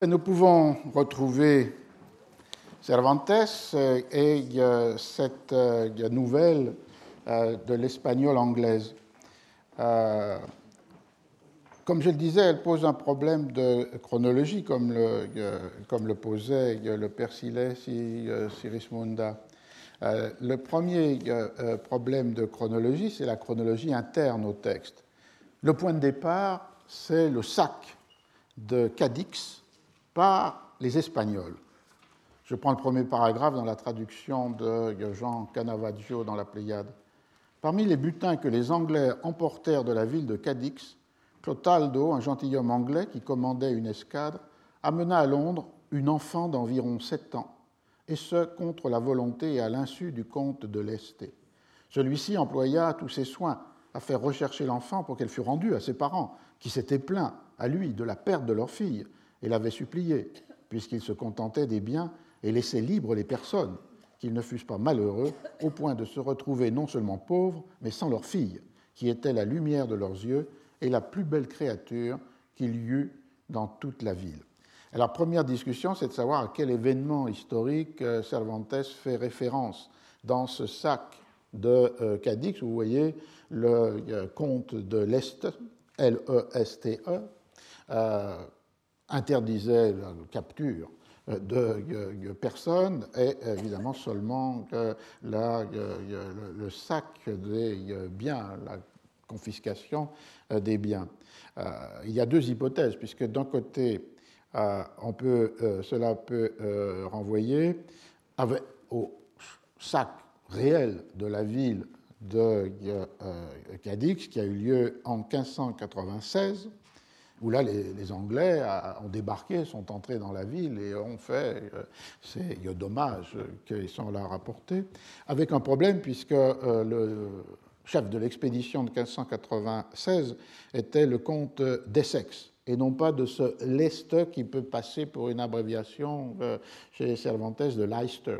Nous pouvons retrouver Cervantes et cette nouvelle de l'espagnol anglaise. Comme je le disais, elle pose un problème de chronologie, comme le posait le père Sirismunda. Le premier problème de chronologie, c'est la chronologie interne au texte. Le point de départ, c'est le sac de Cadix par les Espagnols. Je prends le premier paragraphe dans la traduction de Jean Canavaggio dans la Pléiade. Parmi les butins que les Anglais emportèrent de la ville de Cadix, Clotaldo, un gentilhomme anglais qui commandait une escadre, amena à Londres une enfant d'environ 7 ans, et ce, contre la volonté et à l'insu du comte de l'Este. Celui-ci employa tous ses soins à faire rechercher l'enfant pour qu'elle fût rendue à ses parents, qui s'étaient plaints à lui de la perte de leur fille, et l'avaient supplié, puisqu'il se contentait des biens et laissait libres les personnes, qu'ils ne fussent pas malheureux, au point de se retrouver non seulement pauvres, mais sans leur fille, qui était la lumière de leurs yeux et la plus belle créature qu'il y eût dans toute la ville. Alors, première discussion, c'est de savoir à quel événement historique Cervantes fait référence dans ce sac de Cadix. Vous voyez le comte de l'Est, L-E-S-T-E, interdisait la capture de personnes et évidemment seulement le sac des biens, la confiscation des biens. Il y a deux hypothèses, puisque d'un côté, cela peut renvoyer au sac réel de la ville de Cadix, qui a eu lieu en 1596, où là, les Anglais ont débarqué, sont entrés dans la ville et ont fait ces dommages qu'ils sont là rapportés, avec un problème, puisque le chef de l'expédition de 1596 était le comte d'Essex, et non pas de ce Leicester qui peut passer pour une abréviation chez Cervantes de Leicester.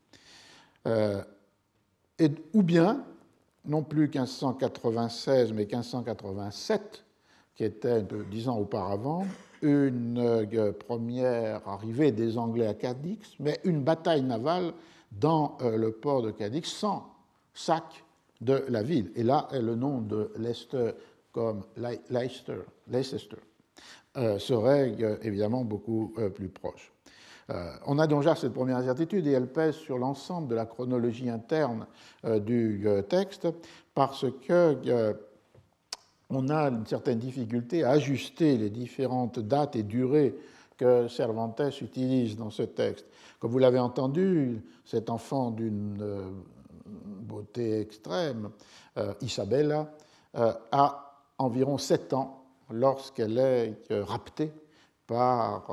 Ou bien, non plus 1596, mais 1587, qui était un peu 10 ans auparavant, une première arrivée des Anglais à Cadix, mais une bataille navale dans le port de Cadix sans sac de la ville. Et là, le nom de Leicester comme Leicester serait évidemment beaucoup plus proche. On a déjà cette première incertitude et elle pèse sur l'ensemble de la chronologie interne du texte parce que on a une certaine difficulté à ajuster les différentes dates et durées que Cervantes utilise dans ce texte. Comme vous l'avez entendu, cet enfant d'une beauté extrême, Isabella, a environ 7 ans lorsqu'elle est raptée par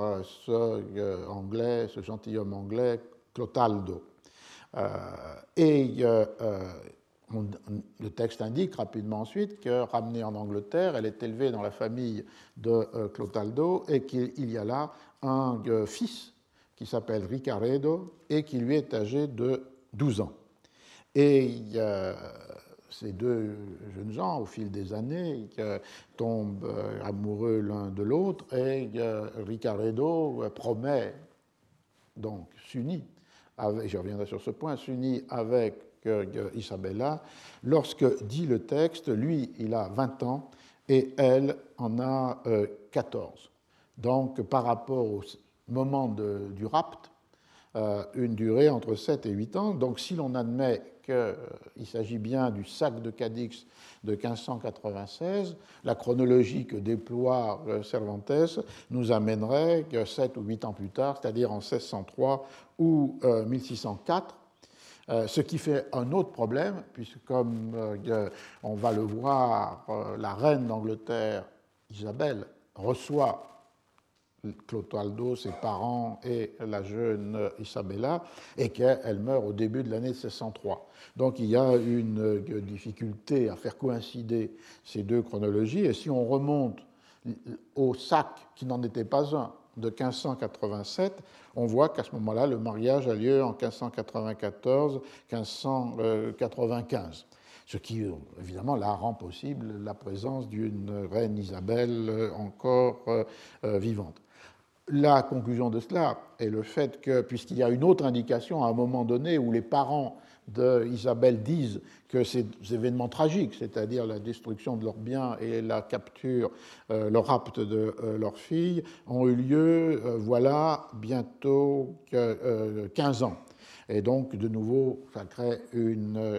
ce gentilhomme anglais, Clotaldo. Le texte indique rapidement ensuite que, ramenée en Angleterre, elle est élevée dans la famille de Clotaldo et qu'il y a là un fils qui s'appelle Ricaredo et qui lui est âgé de 12 ans. Et ces deux jeunes gens, au fil des années, tombent amoureux l'un de l'autre et Ricaredo promet, donc s'unit, je reviendrai sur ce point, s'unit avec Isabella, lorsque, dit le texte, lui, il a 20 ans et elle en a 14. Donc, par rapport au moment du rapt, une durée entre 7 et 8 ans. Donc, si l'on admet qu'il s'agit bien du sac de Cadix de 1596, la chronologie que déploie Cervantes nous amènerait 7 ou 8 ans plus tard, c'est-à-dire en 1603 ou 1604, ce qui fait un autre problème, puisque comme on va le voir, la reine d'Angleterre, Isabelle, reçoit Clotaldo, ses parents et la jeune Isabella, et qu'elle meurt au début de l'année 1603. Donc il y a une difficulté à faire coïncider ces deux chronologies, et si on remonte au sac, qui n'en était pas un, de 1587, on voit qu'à ce moment-là, le mariage a lieu en 1594-1595. Ce qui, évidemment, là rend possible la présence d'une reine Isabelle encore vivante. La conclusion de cela est le fait que, puisqu'il y a une autre indication à un moment donné où les parents d'Isabelle disent que ces événements tragiques, c'est-à-dire la destruction de leurs biens et la capture, le rapt de leur fille, ont eu lieu, voilà, bientôt 15 ans. Et donc, de nouveau, ça crée une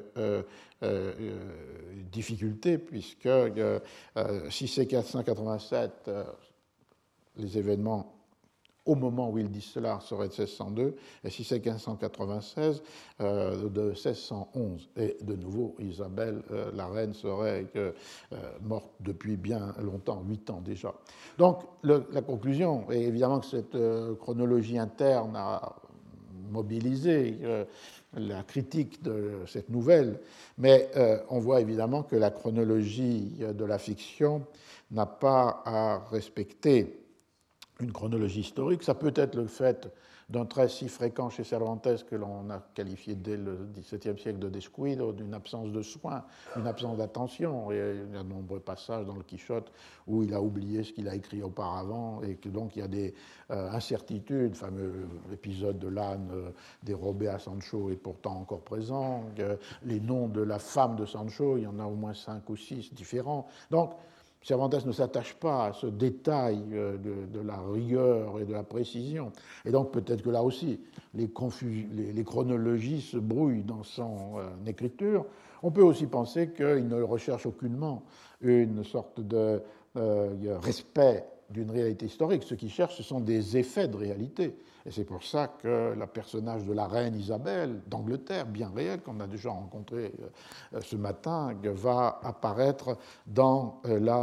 difficulté, puisque si c'est 487, les événements au moment où il dit cela serait de 1602, et si c'est 1596, de 1611. Et de nouveau, Isabelle, la reine, serait morte depuis bien longtemps, 8 ans déjà. Donc la conclusion, et évidemment que cette chronologie interne a mobilisé la critique de cette nouvelle, mais on voit évidemment que la chronologie de la fiction n'a pas à respecter une chronologie historique. Ça peut être le fait d'un trait si fréquent chez Cervantes que l'on a qualifié dès le XVIIe siècle de descuido, d'une absence de soin, d'une absence d'attention. Et il y a de nombreux passages dans le Quichotte où il a oublié ce qu'il a écrit auparavant et que donc il y a des incertitudes. Le fameux épisode de l'âne dérobé à Sancho est pourtant encore présent. Les noms de la femme de Sancho, il y en a au moins 5 ou 6 différents. Donc, Cervantes ne s'attache pas à ce détail de la rigueur et de la précision. Et donc peut-être que là aussi, les chronologies se brouillent dans son écriture. On peut aussi penser qu'il ne recherche aucunement une sorte de respect d'une réalité historique. Ce qu'il cherche, ce sont des effets de réalité. Et c'est pour ça que le personnage de la reine Isabelle d'Angleterre, bien réel, qu'on a déjà rencontré ce matin, va apparaître dans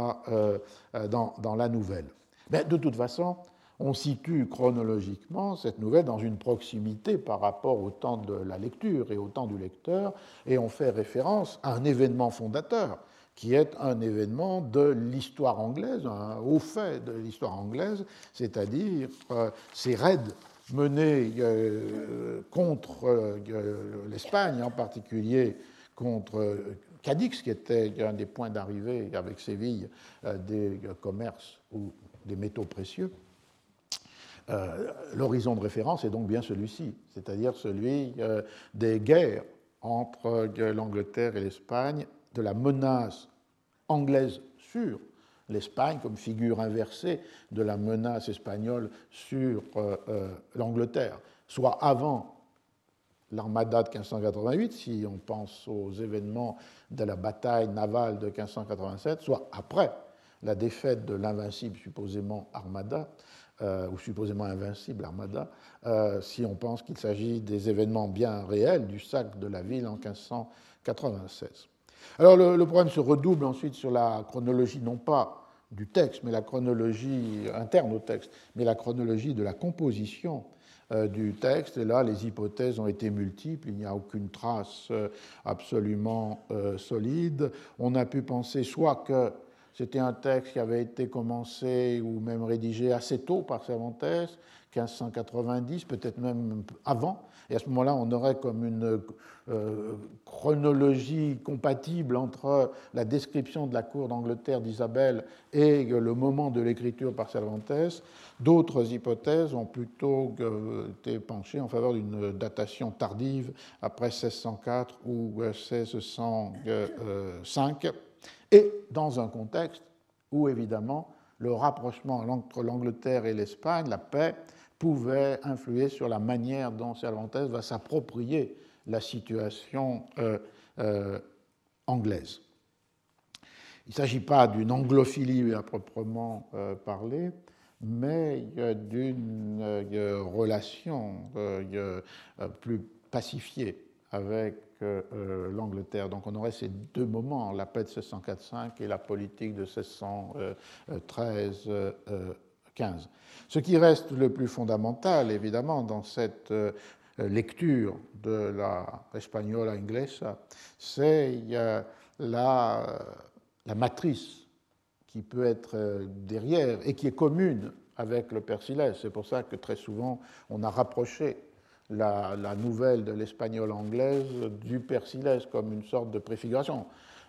la nouvelle. Mais de toute façon, on situe chronologiquement cette nouvelle dans une proximité par rapport au temps de la lecture et au temps du lecteur, et on fait référence à un événement fondateur, qui est un événement de l'histoire anglaise, un haut fait de l'histoire anglaise, c'est-à-dire ces raids menés contre l'Espagne, en particulier contre Cadix, qui était un des points d'arrivée avec Séville des commerces ou des métaux précieux. L'horizon de référence est donc bien celui-ci, c'est-à-dire celui des guerres entre l'Angleterre et l'Espagne, de la menace anglaise sur l'Espagne comme figure inversée de la menace espagnole sur l'Angleterre, soit avant l'armada de 1588, si on pense aux événements de la bataille navale de 1587, soit après la défaite de l'invincible supposément armada, ou supposément invincible armada, si on pense qu'il s'agit des événements bien réels du sac de la ville en 1596. Alors le problème se redouble ensuite sur la chronologie, non pas du texte, mais la chronologie interne au texte, mais la chronologie de la composition du texte. Et là, les hypothèses ont été multiples, il n'y a aucune trace absolument solide. On a pu penser soit que c'était un texte qui avait été commencé ou même rédigé assez tôt par Cervantes, 1590, peut-être même avant. Et à ce moment-là, on aurait comme une chronologie compatible entre la description de la cour d'Angleterre d'Isabelle et le moment de l'écriture par Cervantes. D'autres hypothèses ont plutôt été penchées en faveur d'une datation tardive après 1604 ou 1605, et dans un contexte où, évidemment, le rapprochement entre l'Angleterre et l'Espagne, la paix, pouvait influer sur la manière dont Cervantes va s'approprier la situation anglaise. Il ne s'agit pas d'une anglophilie à proprement parler, mais d'une relation plus pacifiée avec l'Angleterre. Donc on aurait ces deux moments, la paix de 1604-5 et la politique de 1613-15. Ce qui reste le plus fondamental, évidemment, dans cette lecture de la Española Inglesa, c'est la matrice qui peut être derrière et qui est commune avec le Persilès. C'est pour ça que très souvent on a rapproché la nouvelle de l'espagnole anglaise du Persilès comme une sorte de préfiguration.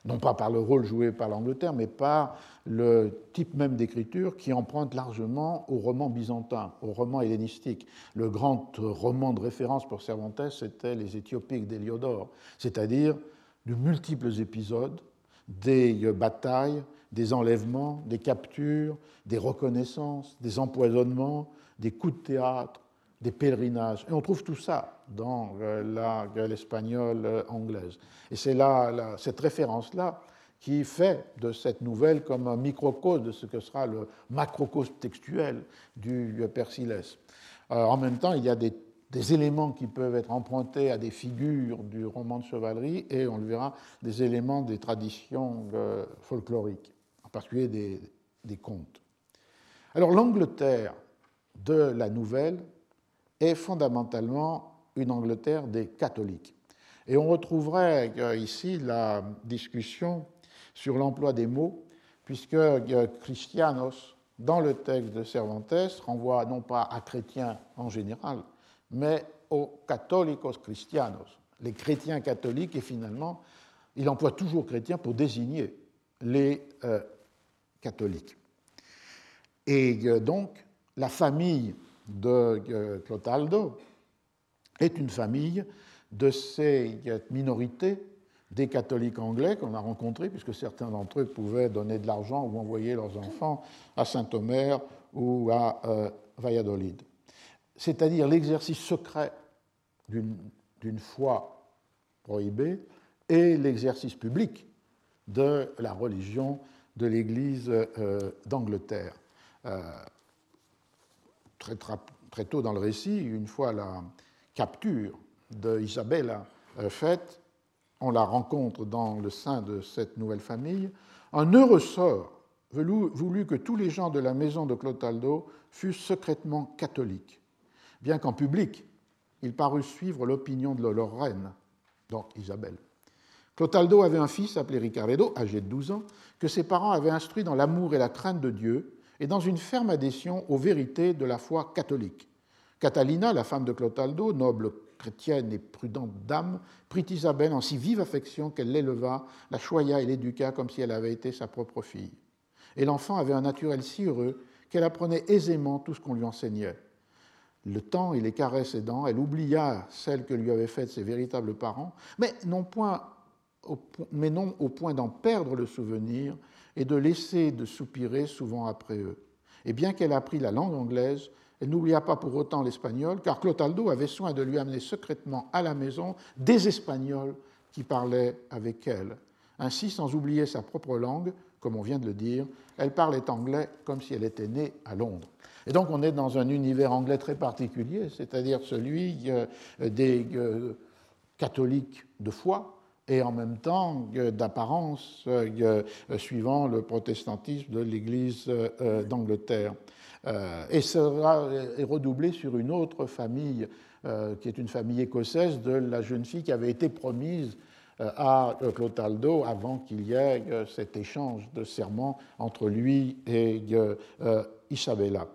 non pas par le rôle joué par l'Angleterre, mais par le type même d'écriture qui emprunte largement au roman byzantin, au roman hellénistique. Le grand roman de référence pour Cervantes, c'était les Éthiopiques d'Héliodore, c'est-à-dire de multiples épisodes, des batailles, des enlèvements, des captures, des reconnaissances, des empoisonnements, des coups de théâtre, des pèlerinages. Et on trouve tout ça dans l'espagnole anglaise. Et c'est là, cette référence-là qui fait de cette nouvelle comme un microcosme de ce que sera le macrocosme textuel du Persillès. En même temps, il y a des éléments qui peuvent être empruntés à des figures du roman de chevalerie et, on le verra, des éléments des traditions folkloriques, en particulier des contes. Alors l'Angleterre de la nouvelle est fondamentalement une Angleterre des catholiques. Et on retrouverait ici la discussion sur l'emploi des mots, puisque Christianos, dans le texte de Cervantes, renvoie non pas à chrétiens en général, mais aux católicos cristianos, les chrétiens catholiques, et finalement, il emploie toujours chrétiens pour désigner les catholiques. Et donc, la famille de Clotaldo est une famille de ces minorités des catholiques anglais qu'on a rencontrés, puisque certains d'entre eux pouvaient donner de l'argent ou envoyer leurs enfants à Saint-Omer ou à Valladolid. C'est-à-dire l'exercice secret d'une foi prohibée et l'exercice public de la religion de l'Église d'Angleterre. Très tôt dans le récit, une fois la capture d'Isabella faite, on la rencontre dans le sein de cette nouvelle famille. Un heureux sort voulut que tous les gens de la maison de Clotaldo fussent secrètement catholiques, bien qu'en public, ils parussent suivre l'opinion de leur reine, donc Isabelle. Clotaldo avait un fils appelé Ricaredo, âgé de 12 ans, que ses parents avaient instruit dans l'amour et la crainte de Dieu et dans une ferme adhésion aux vérités de la foi catholique. Catalina, la femme de Clotaldo, noble chrétienne et prudente dame, prit Isabelle en si vive affection qu'elle l'éleva, la choya et l'éduqua comme si elle avait été sa propre fille. Et l'enfant avait un naturel si heureux qu'elle apprenait aisément tout ce qu'on lui enseignait. Le temps et les caresses aidant, elle oublia celles que lui avaient faites ses véritables parents, mais non au point d'en perdre le souvenir et de laisser de soupirer souvent après eux. Et bien qu'elle apprit la langue anglaise, elle n'oublia pas pour autant l'espagnol, car Clotaldo avait soin de lui amener secrètement à la maison des Espagnols qui parlaient avec elle. Ainsi, sans oublier sa propre langue, comme on vient de le dire, elle parlait anglais comme si elle était née à Londres. Et donc on est dans un univers anglais très particulier, c'est-à-dire celui des catholiques de foi et en même temps d'apparence suivant le protestantisme de l'Église d'Angleterre. Et sera redoublé sur une autre famille, qui est une famille écossaise de la jeune fille qui avait été promise à Clotaldo avant qu'il y ait cet échange de serments entre lui et Isabella.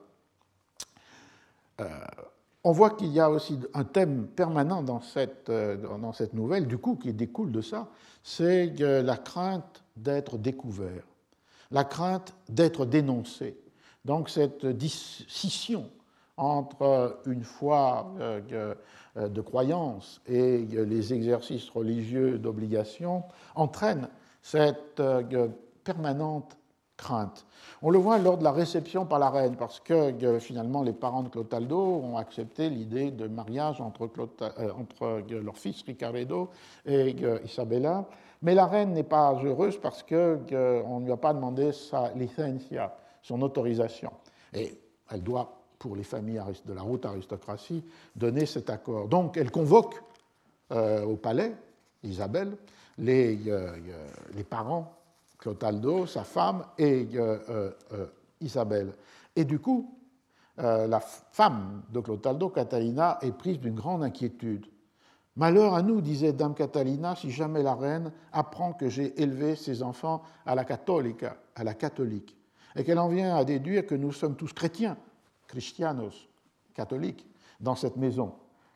On voit qu'il y a aussi un thème permanent dans cette nouvelle, du coup, qui découle de ça, c'est la crainte d'être découvert, la crainte d'être dénoncé. Donc cette scission entre une foi de croyance et les exercices religieux d'obligation entraîne cette permanente crainte. On le voit lors de la réception par la reine, parce que finalement les parents de Clotaldo ont accepté l'idée de mariage entre leur fils Ricaredo et Isabella, mais la reine n'est pas heureuse parce qu'on ne lui a pas demandé sa licencia, son autorisation. Et elle doit, pour les familles de la haute aristocratie, donner cet accord. Donc elle convoque au palais, Isabelle, les parents, Clotaldo, sa femme et Isabelle. Et du coup, la femme de Clotaldo, Catalina, est prise d'une grande inquiétude. « Malheur à nous, disait Dame Catalina, si jamais la reine apprend que j'ai élevé ses enfants à la catholique, et qu'elle en vient à déduire que nous sommes tous chrétiens, christianos, catholiques, dans cette maison.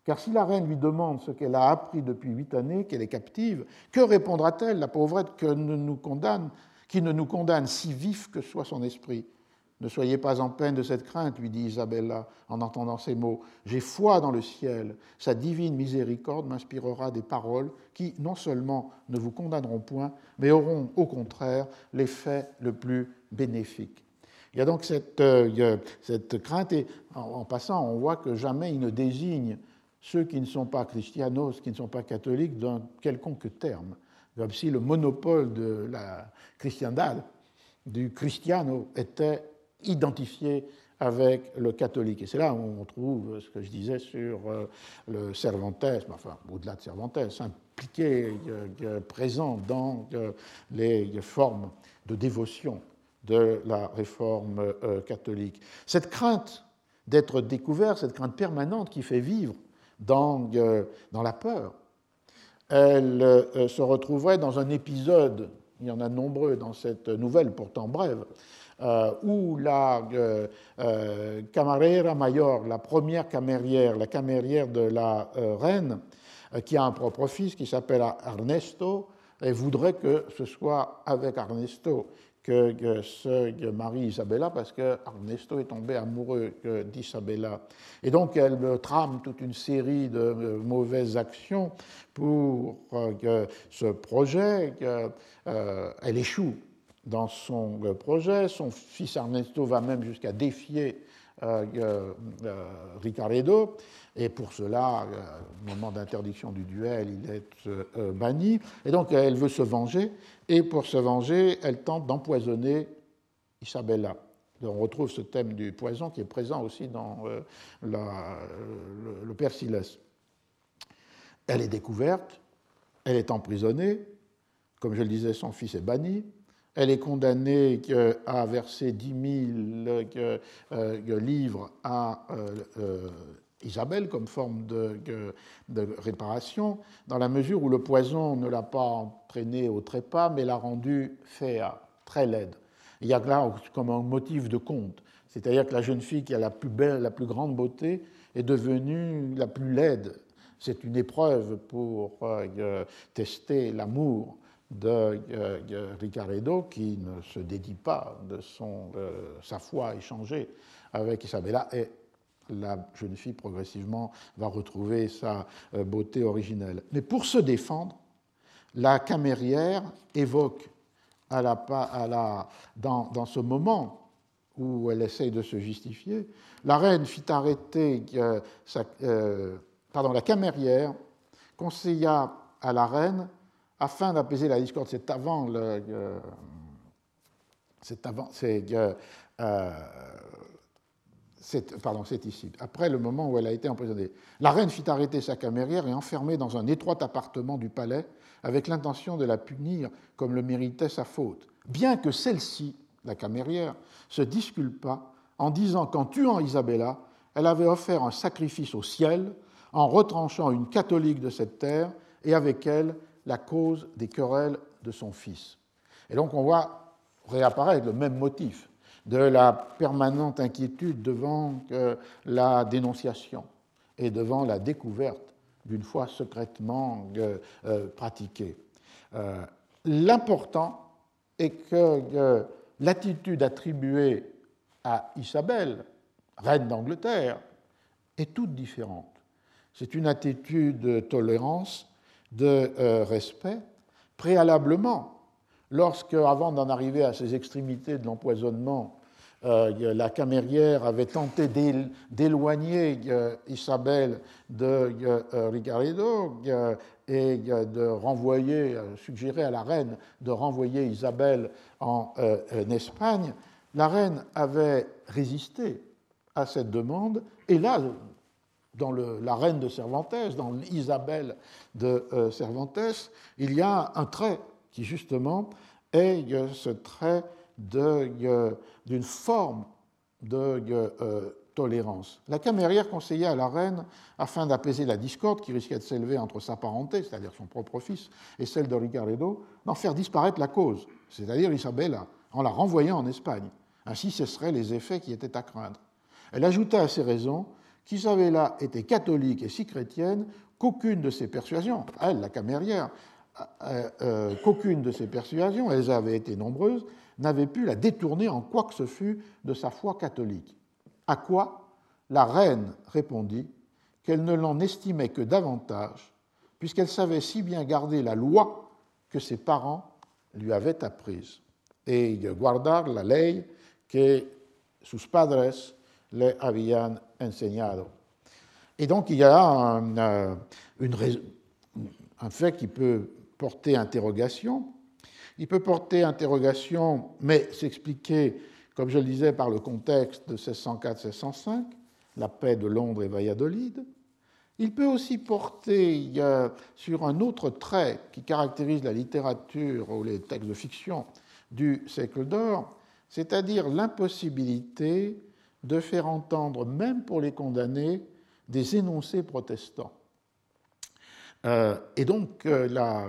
Car si la reine lui demande ce qu'elle a appris depuis 8 années, qu'elle est captive, que répondra-t-elle, la pauvrette, qui ne nous condamne si vif que soit son esprit? Ne soyez pas en peine de cette crainte, lui dit Isabella en entendant ces mots. J'ai foi dans le ciel. Sa divine miséricorde m'inspirera des paroles qui, non seulement ne vous condamneront point, mais auront au contraire l'effet le plus bénéfique. Il y a donc cette crainte, et en passant, on voit que jamais il ne désigne ceux qui ne sont pas christianos, qui ne sont pas catholiques, d'un quelconque terme, comme si le monopole de la christiandad, du cristiano, était identifié avec le catholique. Et c'est là où on trouve ce que je disais sur le Cervantes, enfin, au-delà de Cervantes, impliqué, présent dans les formes de dévotion de la réforme catholique. Cette crainte d'être découvert, cette crainte permanente qui fait vivre dans la peur, elle se retrouverait dans un épisode, il y en a nombreux dans cette nouvelle pourtant brève, où la camarera mayor, la première camérière, la camérière de la reine, qui a un propre fils qui s'appelle Ernesto, et voudrait que ce soit avec Ernesto que se marie Isabella, parce que Ernesto est tombé amoureux d'Isabella. Et donc elle trame toute une série de mauvaises actions pour ce projet. Elle échoue dans son projet. Son fils Ernesto va même jusqu'à défier Ricaredo, et pour cela, au moment d'interdiction du duel, il est banni. Et donc elle veut se venger, et pour se venger, elle tente d'empoisonner Isabella. On retrouve ce thème du poison qui est présent aussi dans le Persiles. Elle est découverte, elle est emprisonnée, comme je le disais, son fils est banni. Elle est condamnée à verser 10 000 livres à Isabelle comme forme de réparation, dans la mesure où le poison ne l'a pas entraînée au trépas, mais l'a rendue féa, très laide. Il y a là comme un motif de conte, c'est-à-dire que la jeune fille qui a la plus belle, la plus grande beauté est devenue la plus laide. C'est une épreuve pour tester l'amour de Ricaredo, qui ne se dédie pas de sa foi échangée avec Isabella, et la jeune fille progressivement va retrouver sa beauté originelle. Mais pour se défendre, la camérière évoque dans ce moment où elle essaye de se justifier, la reine fit arrêter la camérière conseilla à la reine, afin d'apaiser la discorde, c'est ici, après le moment où elle a été emprisonnée. La reine fit arrêter sa camérière et enfermer dans un étroit appartement du palais avec l'intention de la punir comme le méritait sa faute, bien que celle-ci, la camérière, se disculpa en disant qu'en tuant Isabella, elle avait offert un sacrifice au ciel en retranchant une catholique de cette terre et avec elle la cause des querelles de son fils. Et donc on voit réapparaître le même motif de la permanente inquiétude devant la dénonciation et devant la découverte d'une foi secrètement pratiquée. L'important est que l'attitude attribuée à Isabelle, reine d'Angleterre, est toute différente. C'est une attitude de tolérance, de respect, préalablement, lorsque, avant d'en arriver à ces extrémités de l'empoisonnement, la camérière avait tenté d'éloigner Isabelle de Ricaredo et de renvoyer, suggérer à la reine de renvoyer Isabelle en Espagne, la reine avait résisté à cette demande, et là, dans la reine de Cervantes, dans Isabelle de Cervantes, il y a un trait qui, justement, est ce trait d'une forme de tolérance. La camérière conseilla à la reine, afin d'apaiser la discorde qui risquait de s'élever entre sa parenté, c'est-à-dire son propre fils, et celle de Ricaredo, d'en faire disparaître la cause, c'est-à-dire Isabella, en la renvoyant en Espagne. Ainsi cesseraient les effets qui étaient à craindre. Elle ajouta à ces raisons qu'Isabella était catholique et si chrétienne qu'aucune de ses persuasions, elle, la camérière, qu'aucune de ses persuasions, elles avaient été nombreuses, n'avait pu la détourner en quoi que ce fût de sa foi catholique. À quoi la reine répondit qu'elle ne l'en estimait que davantage, puisqu'elle savait si bien garder la loi que ses parents lui avaient apprise. Et guardar la ley que sus padres le habían enseñado. Et donc il y a un fait qui peut porter interrogation. Il peut porter interrogation, mais s'expliquer, comme je le disais, par le contexte de 1604-1605, la paix de Londres et Valladolid. Il peut aussi porter sur un autre trait qui caractérise la littérature ou les textes de fiction du siècle d'or, c'est-à-dire l'impossibilité de faire entendre, même pour les condamnés, des énoncés protestants. Et donc la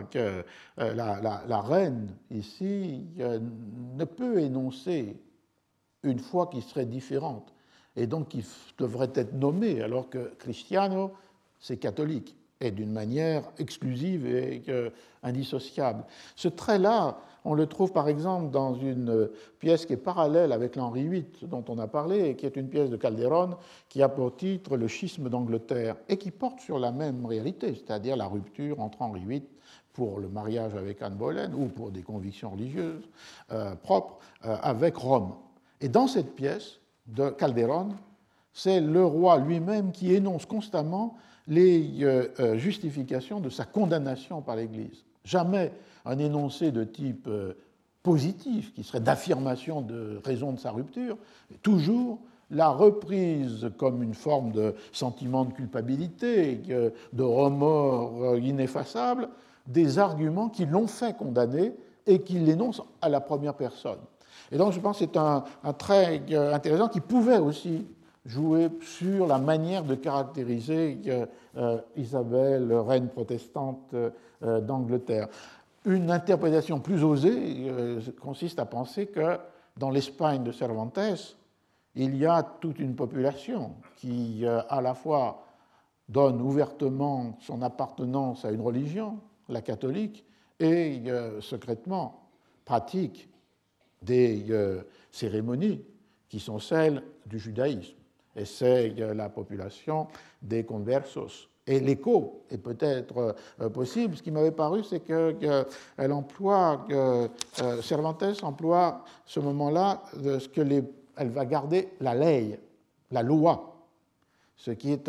reine, ici, ne peut énoncer une foi qui serait différente, et donc qui devrait être nommée, alors que Cristiano, c'est catholique, et d'une manière exclusive et indissociable. Ce trait-là, on le trouve par exemple dans une pièce qui est parallèle avec l'Henri VIII dont on a parlé, et qui est une pièce de Calderon qui a pour titre Le schisme d'Angleterre, et qui porte sur la même réalité, c'est-à-dire la rupture entre Henri VIII pour le mariage avec Anne Boleyn, ou pour des convictions religieuses propres, avec Rome. Et dans cette pièce de Calderon, c'est le roi lui-même qui énonce constamment les justifications de sa condamnation par l'Église. Jamais un énoncé de type positif, qui serait d'affirmation de raison de sa rupture, toujours la reprise comme une forme de sentiment de culpabilité, de remords ineffaçables, des arguments qui l'ont fait condamner et qui l'énoncent à la première personne. Et donc je pense que c'est un trait intéressant qui pouvait aussi jouer sur la manière de caractériser Isabelle, reine protestante d'Angleterre. Une interprétation plus osée consiste à penser que dans l'Espagne de Cervantes, il y a toute une population qui à la fois donne ouvertement son appartenance à une religion, la catholique, et secrètement pratique des cérémonies qui sont celles du judaïsme. Et c'est la population des conversos. Et l'écho est peut-être possible. Ce qui m'avait paru, c'est qu'elle emploie, Cervantes emploie ce moment-là, elle va garder la ley, la loi, ce qui est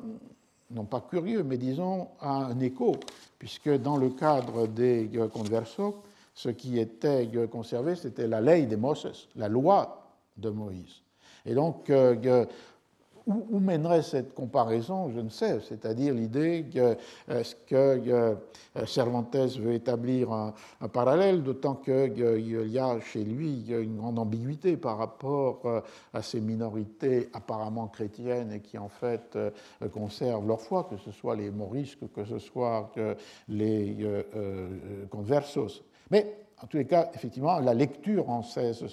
non pas curieux, mais disons un écho, puisque dans le cadre des conversos, ce qui était conservé, c'était la ley de Moses, la loi de Moïse. Et donc, où mènerait cette comparaison? Je ne sais, c'est-à-dire l'idée que Cervantes veut établir un parallèle, d'autant qu'il y a chez lui une grande ambiguïté par rapport à ces minorités apparemment chrétiennes et qui en fait conservent leur foi, que ce soit les morisques, que ce soit les conversos. Mais en tous les cas, effectivement, la lecture en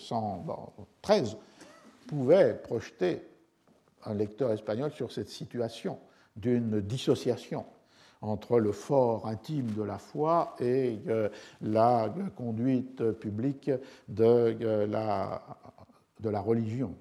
1613 pouvait projeter un lecteur espagnol sur cette situation d'une dissociation entre le fort intime de la foi et la conduite publique de la religion.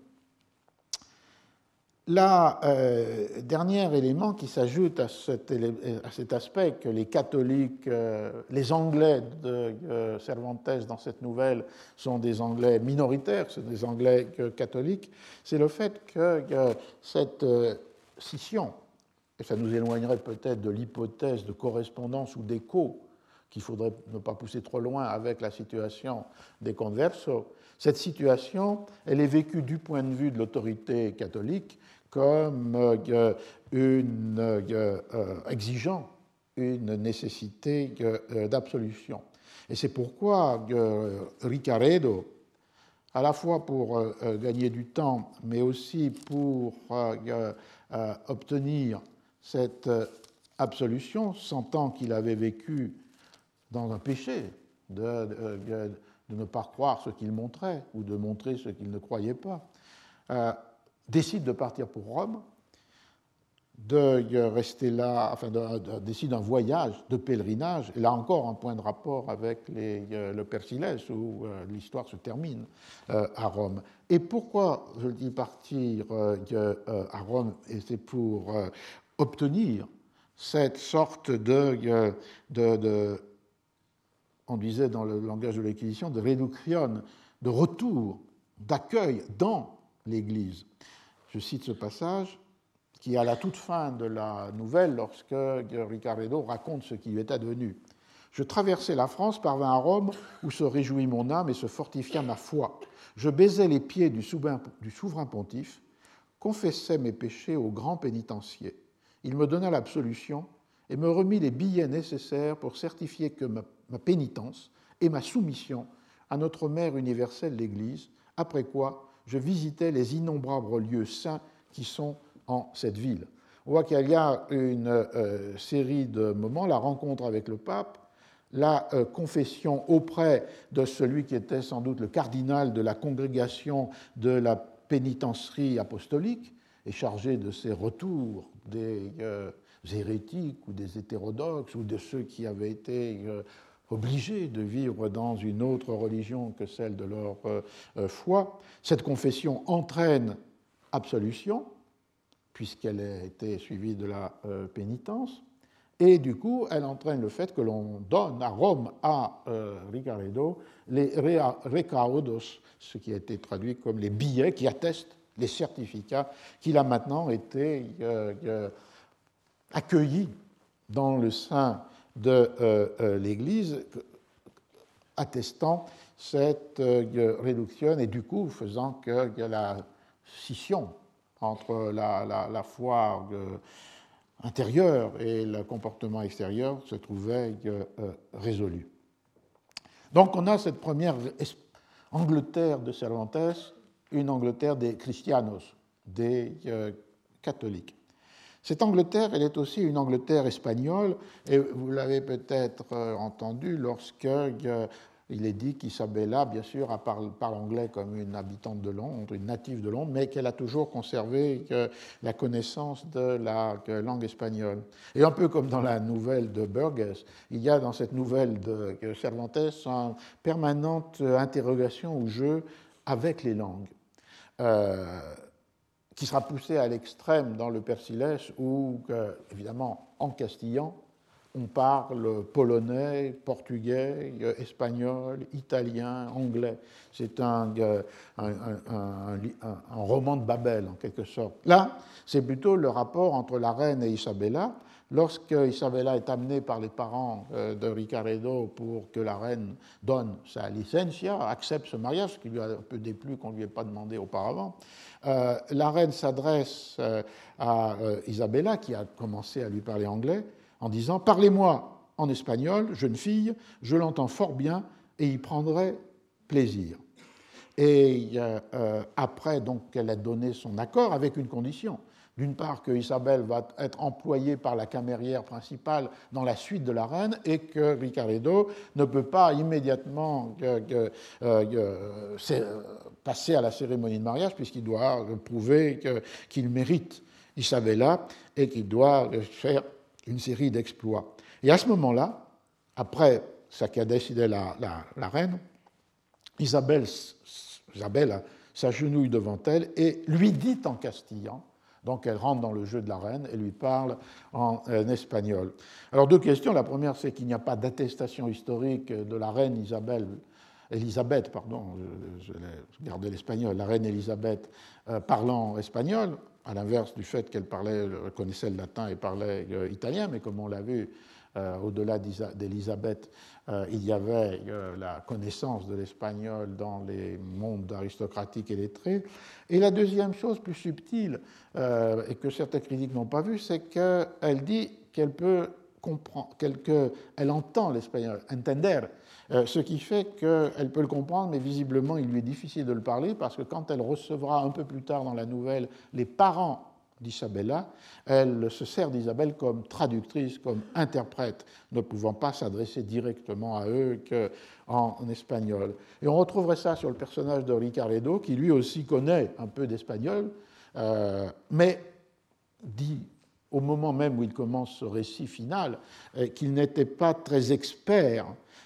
Le dernier élément qui s'ajoute à cet aspect que les catholiques, les Anglais de Cervantes dans cette nouvelle sont des Anglais minoritaires, c'est des Anglais catholiques, c'est le fait que cette scission, et ça nous éloignerait peut-être de l'hypothèse de correspondance ou d'écho qu'il faudrait ne pas pousser trop loin avec la situation des conversos, cette situation, elle est vécue du point de vue de l'autorité catholique comme exigeant une nécessité d'absolution. Et c'est pourquoi Ricaredo, à la fois pour gagner du temps, mais aussi pour obtenir cette absolution, sentant qu'il avait vécu dans un péché de ne pas croire ce qu'il montrait ou de montrer ce qu'il ne croyait pas, décide de partir pour Rome de rester là, enfin décide un voyage de pèlerinage, et là encore un point de rapport avec le Persillès, où l'histoire se termine à Rome. Et pourquoi je dis partir à Rome? Et c'est pour obtenir cette sorte on disait dans le langage de l'Inquisition, de reduction, de retour, d'accueil dans l'Église. Je cite ce passage qui est à la toute fin de la nouvelle, lorsque Ricaredo raconte ce qui lui est advenu. Je traversai la France, parvins à Rome, où se réjouit mon âme et se fortifia ma foi. Je baisai les pieds du souverain pontife, confessai mes péchés au grand pénitencier. Il me donna l'absolution et me remit les billets nécessaires pour certifier que ma pénitence et ma soumission à notre Mère universelle, l'Église, après quoi je visitais les innombrables lieux saints qui sont en cette ville. On voit qu'il y a une série de moments, la rencontre avec le pape, la confession auprès de celui qui était sans doute le cardinal de la congrégation de la pénitencerie apostolique et chargé de ces retours des hérétiques ou des hétérodoxes ou de ceux qui avaient été obligés de vivre dans une autre religion que celle de leur foi. Cette confession entraîne absolution, puisqu'elle a été suivie de la pénitence, et du coup, elle entraîne le fait que l'on donne à Rome, à Ricaredo, les recaudos, ce qui a été traduit comme les billets qui attestent les certificats qu'il a maintenant été accueillis dans le sein de l'Église, attestant cette réduction et du coup faisant que la scission entre la foi intérieure et le comportement extérieur se trouvait résolue. Donc on a cette première Angleterre de Cervantes, une Angleterre des cristianos, des catholiques. Cette Angleterre, elle est aussi une Angleterre espagnole, et vous l'avez peut-être entendu lorsque il est dit qu'Isabella, bien sûr, parle anglais comme une habitante de Londres, une native de Londres, mais qu'elle a toujours conservé la connaissance de la langue espagnole. Et un peu comme dans la nouvelle de Burgess, il y a dans cette nouvelle de Cervantes une permanente interrogation ou jeu avec les langues, qui sera poussée à l'extrême dans le Persillès où, évidemment, en castillan, on parle polonais, portugais, espagnol, italien, anglais. C'est un roman de Babel, en quelque sorte. Là, c'est plutôt le rapport entre la reine et Isabella. Lorsque Isabella est amenée par les parents de Ricaredo pour que la reine donne sa licencia, accepte ce mariage, ce qui lui a un peu déplu qu'on ne lui ait pas demandé auparavant, la reine s'adresse à Isabella, qui a commencé à lui parler anglais, en disant « Parlez-moi en espagnol, jeune fille, je l'entends fort bien et y prendrai plaisir. » Et après donc qu'elle a donné son accord avec une condition, d'une part que Isabelle va être employée par la camérière principale dans la suite de la reine et que Ricaredo ne peut pas immédiatement passer à la cérémonie de mariage puisqu'il doit prouver qu'il mérite Isabella et qu'il doit faire une série d'exploits. Et à ce moment-là, après ce qu'a décidé la reine, Isabelle s'agenouille devant elle et lui dit en castillan. Donc elle rentre dans le jeu de la reine et lui parle en espagnol. Alors deux questions. La première, c'est qu'il n'y a pas d'attestation historique de la reine Élisabeth, je gardais l'espagnol, la reine Élisabeth parlant espagnol, à l'inverse du fait qu'elle connaissait le latin et parlait italien, mais comme on l'a vu, au-delà d'Élisabeth, il y avait la connaissance de l'espagnol dans les mondes aristocratiques et lettrés. Et la deuxième chose plus subtile, et que certains critiques n'ont pas vue, c'est qu'elle dit qu'elle peut comprendre, qu'elle entend l'espagnol, entender, ce qui fait qu'elle peut le comprendre, mais visiblement il lui est difficile de le parler, parce que quand elle recevra un peu plus tard dans la nouvelle les parents d'Isabella, elle se sert d'Isabelle comme traductrice, comme interprète, ne pouvant pas s'adresser directement à eux qu'en espagnol. Et on retrouverait ça sur le personnage de Ricaredo, qui lui aussi connaît un peu d'espagnol, mais dit au moment même où il commence ce récit final, qu'il n'était pas très expert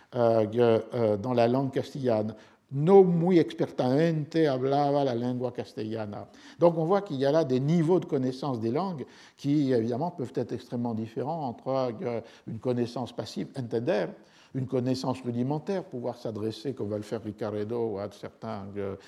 dans la langue castillane. No muy expertamente hablaba la lengua castellana. Donc on voit qu'il y a là des niveaux de connaissance des langues qui, évidemment, peuvent être extrêmement différents entre une connaissance passive, entender, une connaissance rudimentaire, pouvoir s'adresser, comme va le faire Ricaredo, à certains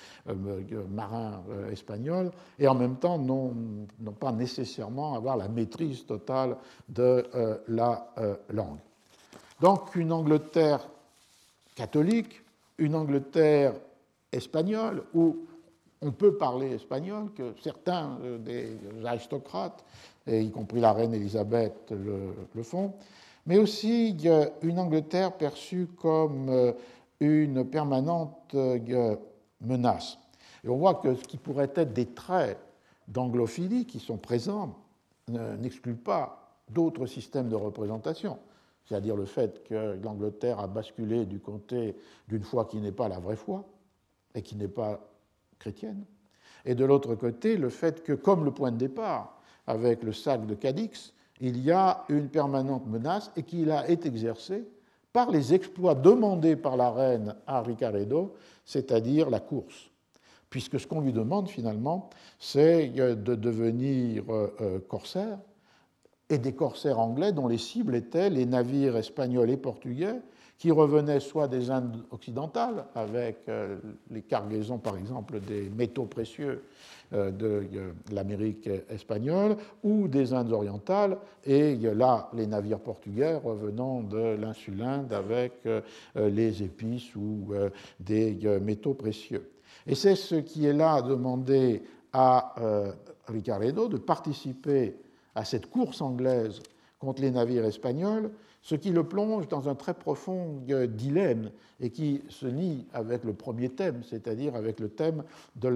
marins espagnols, et en même temps non pas nécessairement avoir la maîtrise totale de la langue. Donc une Angleterre catholique, une Angleterre espagnole, où on peut parler espagnol, que certains des aristocrates, et y compris la reine Élisabeth, le font, mais aussi une Angleterre perçue comme une permanente menace. Et on voit que ce qui pourrait être des traits d'anglophilie qui sont présents n'excluent pas d'autres systèmes de représentation, c'est-à-dire le fait que l'Angleterre a basculé du côté d'une foi qui n'est pas la vraie foi et qui n'est pas chrétienne, et de l'autre côté, le fait que, comme le point de départ, avec le sac de Cadix, il y a une permanente menace et qu'il a été exercée par les exploits demandés par la reine à Ricaredo, c'est-à-dire la course. Puisque ce qu'on lui demande finalement, c'est de devenir corsaire, et des corsaires anglais dont les cibles étaient les navires espagnols et portugais qui revenaient soit des Indes occidentales, avec les cargaisons par exemple des métaux précieux de l'Amérique espagnole, ou des Indes orientales, et là les navires portugais revenant de l'insulinde avec les épices ou des métaux précieux. Et c'est ce qui est là demandé à Ricaredo de participer à cette course anglaise contre les navires espagnols, ce qui le plonge dans un très profond dilemme et qui se nie avec le premier thème, c'est-à-dire avec le thème de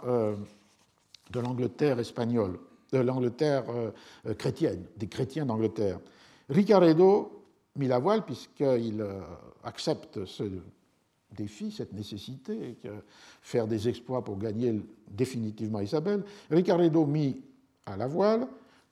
l'Angleterre espagnole, de l'Angleterre chrétienne, des chrétiens d'Angleterre. Ricaredo mit la voile puisqu'il accepte ce défi, cette nécessité, faire des exploits pour gagner définitivement Isabelle. Ricaredo mit à la voile,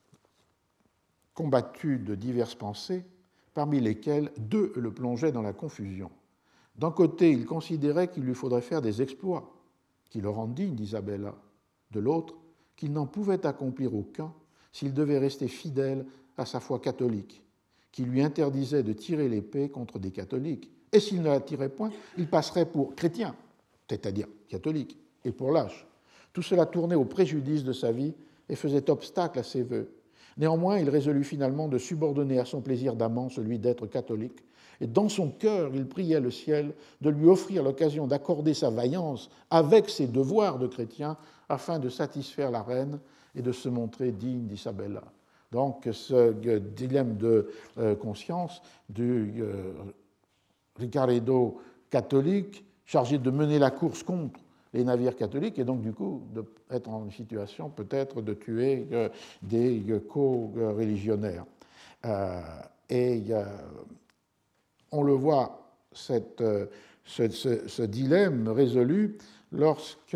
combattu de diverses pensées, parmi lesquelles deux le plongeaient dans la confusion. D'un côté, il considérait qu'il lui faudrait faire des exploits qui le rendent digne d'Isabella. De l'autre, qu'il n'en pouvait accomplir aucun s'il devait rester fidèle à sa foi catholique, qui lui interdisait de tirer l'épée contre des catholiques. Et s'il ne la tirait point, il passerait pour chrétien, c'est-à-dire catholique, et pour lâche. Tout cela tournait au préjudice de sa vie et faisait obstacle à ses vœux. Néanmoins, il résolut finalement de subordonner à son plaisir d'amant celui d'être catholique, et dans son cœur, il priait le ciel de lui offrir l'occasion d'accorder sa vaillance avec ses devoirs de chrétien afin de satisfaire la reine et de se montrer digne d'Isabella. Donc, ce dilemme de conscience du Ricaredo catholique, chargé de mener la course contre les navires catholiques, et donc du coup d'être en situation peut-être de tuer des co-religionnaires. Et on le voit, ce dilemme résolu lorsque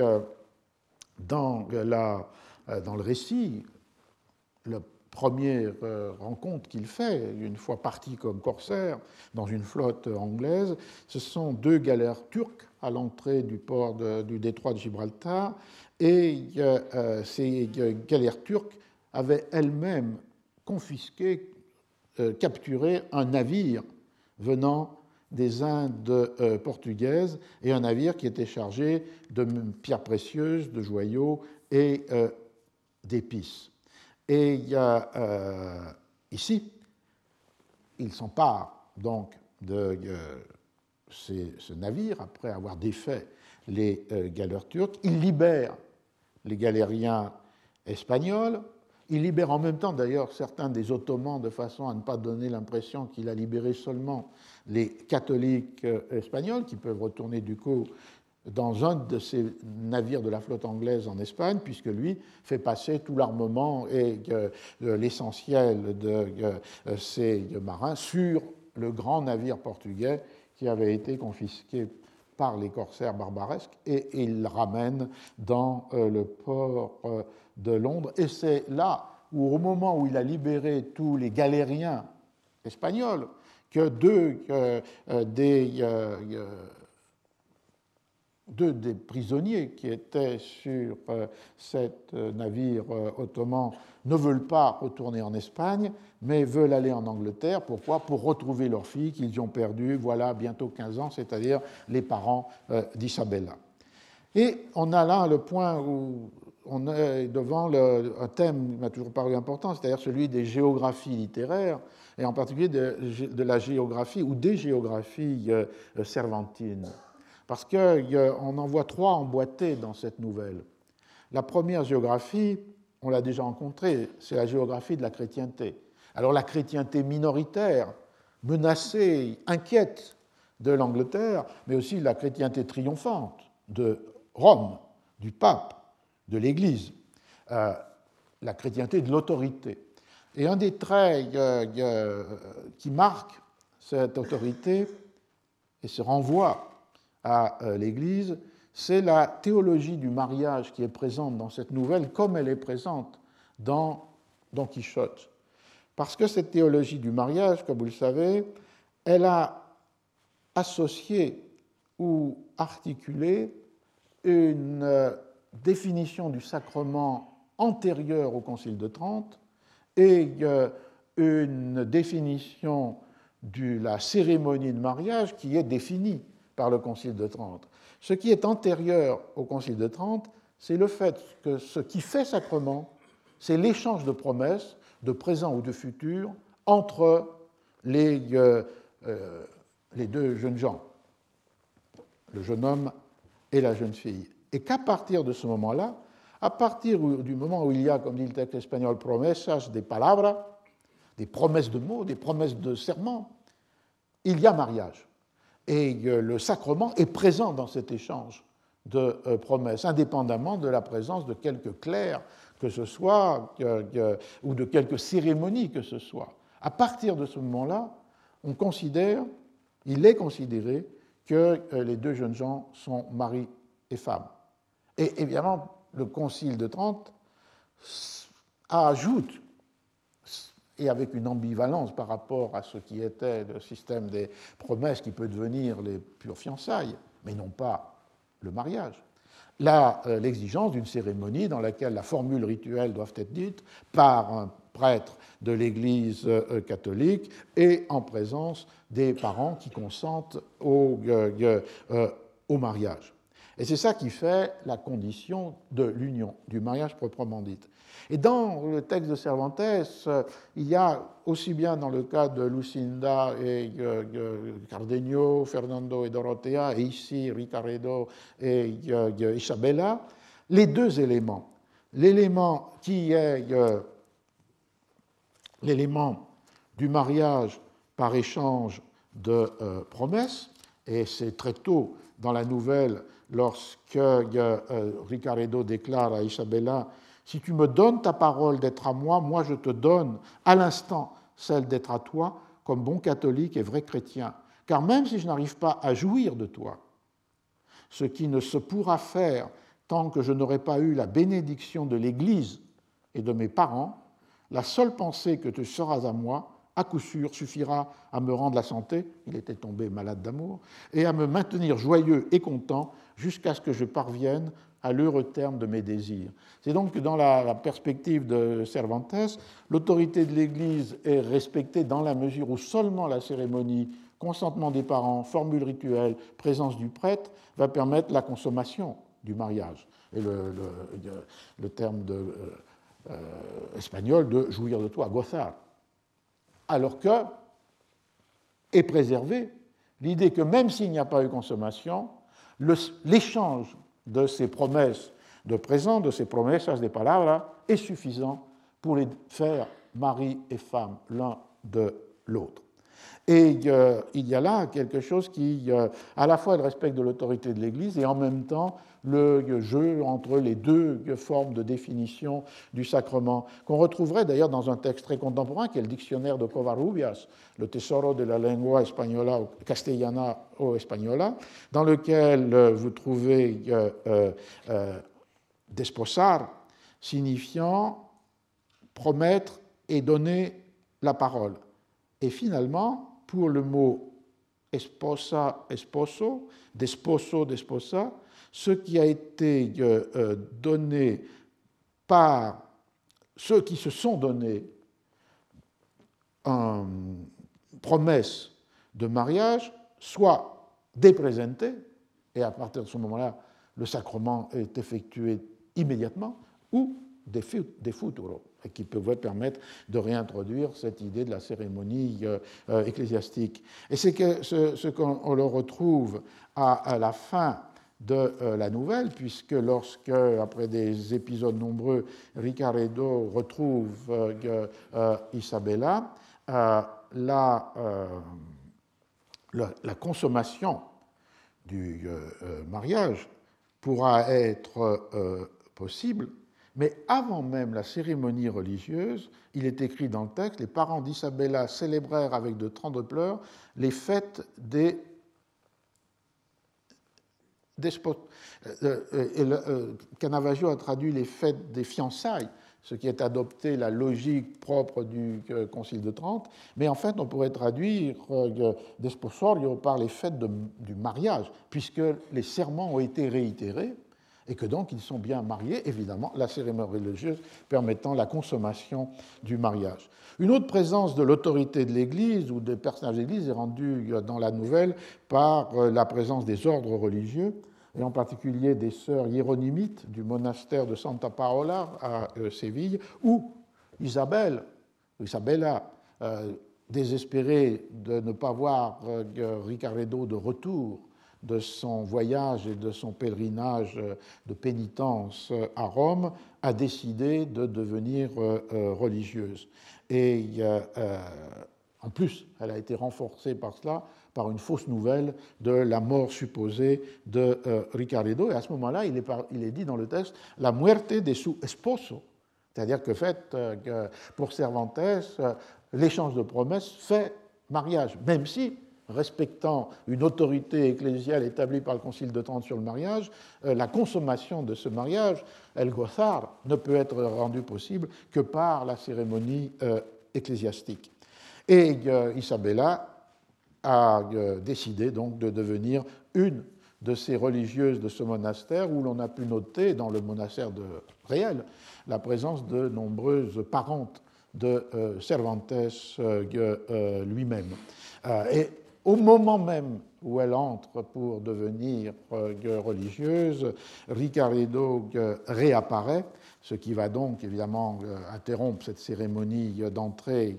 dans le récit, la première rencontre qu'il fait, une fois parti comme corsaire dans une flotte anglaise, ce sont deux galères turques à l'entrée du port du détroit de Gibraltar, et ces galères turques avaient elles-mêmes confisqué, capturé un navire venant des Indes portugaises, et un navire qui était chargé de pierres précieuses, de joyaux et d'épices. Et ici, il s'empare donc de ce navire après avoir défait les galères turques. Il libère les galériens espagnols. Il libère en même temps, d'ailleurs, certains des Ottomans de façon à ne pas donner l'impression qu'il a libéré seulement les catholiques espagnols, qui peuvent retourner du coup dans un de ces navires de la flotte anglaise en Espagne, puisque lui fait passer tout l'armement et l'essentiel de ces marins sur le grand navire portugais qui avait été confisqué par les corsaires barbaresques, et il le ramène dans le port de Londres. Et c'est là ou au moment où il a libéré tous les galériens espagnols, que deux des prisonniers qui étaient sur cet navire ottoman ne veulent pas retourner en Espagne, mais veulent aller en Angleterre. Pourquoi? Pour retrouver leur fille qu'ils ont perdue, voilà, bientôt 15 ans, c'est-à-dire les parents d'Isabella. Et on a là le point où on est devant un thème qui m'a toujours paru important, c'est-à-dire celui des géographies littéraires, et en particulier de la géographie ou des géographies cervantines. Parce qu'on en voit trois emboîtées dans cette nouvelle. La première géographie, on l'a déjà rencontrée, c'est la géographie de la chrétienté. Alors la chrétienté minoritaire, menacée, inquiète de l'Angleterre, mais aussi la chrétienté triomphante de Rome, du pape, de l'Église, la chrétienté de l'autorité. Et un des traits qui marque cette autorité et se renvoie à l'Église, c'est la théologie du mariage qui est présente dans cette nouvelle, comme elle est présente dans Don Quichotte. Parce que cette théologie du mariage, comme vous le savez, elle a associé ou articulé une définition du sacrement antérieure au Concile de Trente et une définition de la cérémonie de mariage qui est définie par le Concile de Trente. Ce qui est antérieur au Concile de Trente, c'est le fait que ce qui fait sacrement, c'est l'échange de promesses, de présent ou de futur, entre les deux jeunes gens, le jeune homme et la jeune fille. Et qu'à partir de ce moment-là, à partir du moment où il y a, comme dit le texte espagnol, promesas de palabra, des promesses de mots, des promesses de serments, il y a mariage. Et le sacrement est présent dans cet échange de promesses, indépendamment de la présence de quelques clercs que ce soit, ou de quelques cérémonies que ce soit. À partir de ce moment-là, il est considéré que les deux jeunes gens sont mari et femme. Et évidemment, le Concile de Trente ajoute, et avec une ambivalence par rapport à ce qui était le système des promesses qui peut devenir les pures fiançailles, mais non pas le mariage, l'exigence d'une cérémonie dans laquelle la formule rituelle doit être dite par un prêtre de l'Église catholique et en présence des parents qui consentent au mariage. Et c'est ça qui fait la condition de l'union, du mariage proprement dit. Et dans le texte de Cervantes, il y a aussi bien dans le cas de Lucinda et Cardenio, Fernando et Dorothea, et ici Ricaredo et Isabella, les deux éléments. L'élément qui est l'élément du mariage par échange de promesses, et c'est très tôt dans la nouvelle lorsque Ricaredo déclare à Isabella « Si tu me donnes ta parole d'être à moi, moi je te donne à l'instant celle d'être à toi comme bon catholique et vrai chrétien. Car même si je n'arrive pas à jouir de toi, ce qui ne se pourra faire tant que je n'aurai pas eu la bénédiction de l'Église et de mes parents, la seule pensée que tu seras à moi, à coup sûr, suffira à me rendre la santé, il était tombé malade d'amour, et à me maintenir joyeux et content jusqu'à ce que je parvienne à l'heureux terme de mes désirs. » C'est donc que dans la perspective de Cervantes, l'autorité de l'Église est respectée dans la mesure où seulement la cérémonie, consentement des parents, formule rituelle, présence du prêtre, va permettre la consommation du mariage. Et le terme espagnol de jouir de toi, gozar. Alors que est préservée l'idée que même s'il n'y a pas eu consommation, l'échange de ces promesses de présent, de ces promesses de palabras, est suffisant pour les faire mari et femme l'un de l'autre. Et il y a là quelque chose qui, à la fois, respecte de l'autorité de l'Église et en même temps le jeu entre les deux formes de définition du sacrement, qu'on retrouverait d'ailleurs dans un texte très contemporain qui est le dictionnaire de Covarrubias, le Tesoro de la lengua española, castellana o española, dans lequel vous trouvez desposar, signifiant promettre et donner la parole. Et finalement, pour le mot esposa, esposo, desposo, desposa, ce qui a été donné par ceux qui se sont donnés une promesse de mariage, soit déprésenté, et à partir de ce moment-là, le sacrement est effectué immédiatement, ou des futuro, et qui pouvaient permettre de réintroduire cette idée de la cérémonie ecclésiastique. Et c'est ce qu'on le retrouve à la fin de la nouvelle, puisque lorsque, après des épisodes nombreux, Ricaredo retrouve Isabella, la consommation du mariage pourra être possible, mais avant même la cérémonie religieuse, il est écrit dans le texte, les parents d'Isabella célébrèrent avec de grandes pleurs les fêtes des Canavaggio a traduit les fêtes des fiançailles, ce qui est adopté la logique propre du Concile de Trente, mais en fait on pourrait traduire desposorio par les fêtes du mariage, puisque les serments ont été réitérés et que donc ils sont bien mariés, évidemment, la cérémonie religieuse permettant la consommation du mariage. Une autre présence de l'autorité de l'Église ou des personnages de l'Église est rendue dans la nouvelle par la présence des ordres religieux, et en particulier des sœurs hiéronymites du monastère de Santa Paola à Séville, ou Isabella, désespérée de ne pas voir Ricaredo de retour de son voyage et de son pèlerinage de pénitence à Rome, a décidé de devenir religieuse. Et en plus, elle a été renforcée par cela, par une fausse nouvelle de la mort supposée de Ricaredo. Et à ce moment-là, il est dit dans le texte « la muerte de su esposo », c'est-à-dire que pour Cervantes, l'échange de promesses fait mariage, même si, respectant une autorité ecclésiale établie par le Concile de Trente sur le mariage, la consommation de ce mariage, el gozar, ne peut être rendue possible que par la cérémonie ecclésiastique. Et Isabella a décidé donc de devenir une de ces religieuses de ce monastère, où l'on a pu noter dans le monastère réel la présence de nombreuses parentes de Cervantes lui-même. Et au moment même où elle entre pour devenir religieuse, Ricaredo réapparaît, ce qui va donc évidemment interrompre cette cérémonie d'entrée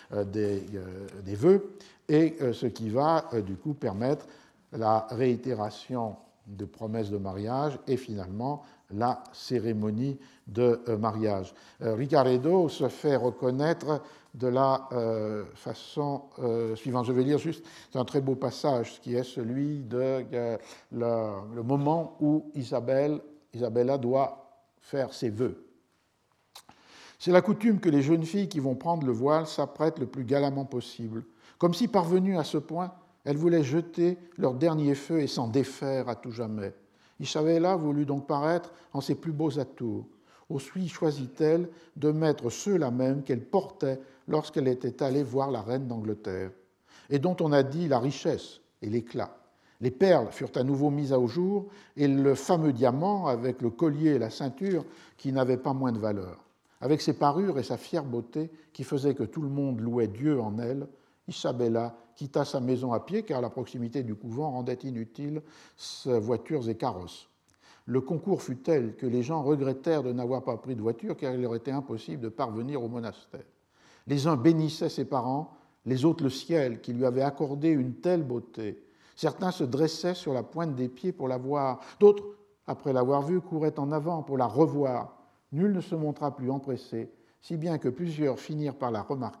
des vœux, et ce qui va du coup permettre la réitération de promesses de mariage et finalement la cérémonie de mariage. Ricaredo se fait reconnaître de la façon suivante. Je vais lire juste, c'est un très beau passage qui est celui de le moment où Isabella doit faire ses vœux. C'est la coutume que les jeunes filles qui vont prendre le voile s'apprêtent le plus galamment possible, comme si parvenues à ce point, elles voulaient jeter leur dernier feu et s'en défaire à tout jamais. Isabella voulut donc paraître en ses plus beaux atours. Aussi choisit-elle de mettre ceux-là même qu'elle portait lorsqu'elle était allée voir la reine d'Angleterre, et dont on a dit la richesse et l'éclat. Les perles furent à nouveau mises au jour, et le fameux diamant, avec le collier et la ceinture, qui n'avaient pas moins de valeur. Avec ses parures et sa fière beauté, qui faisait que tout le monde louait Dieu en elle, Isabella quitta sa maison à pied, car la proximité du couvent rendait inutiles voitures et carrosses. Le concours fut tel que les gens regrettèrent de n'avoir pas pris de voiture, car il leur était impossible de parvenir au monastère. Les uns bénissaient ses parents, les autres le ciel, qui lui avait accordé une telle beauté. Certains se dressaient sur la pointe des pieds pour la voir, d'autres, après l'avoir vue, couraient en avant pour la revoir. Nul ne se montra plus empressé, si bien que plusieurs finirent par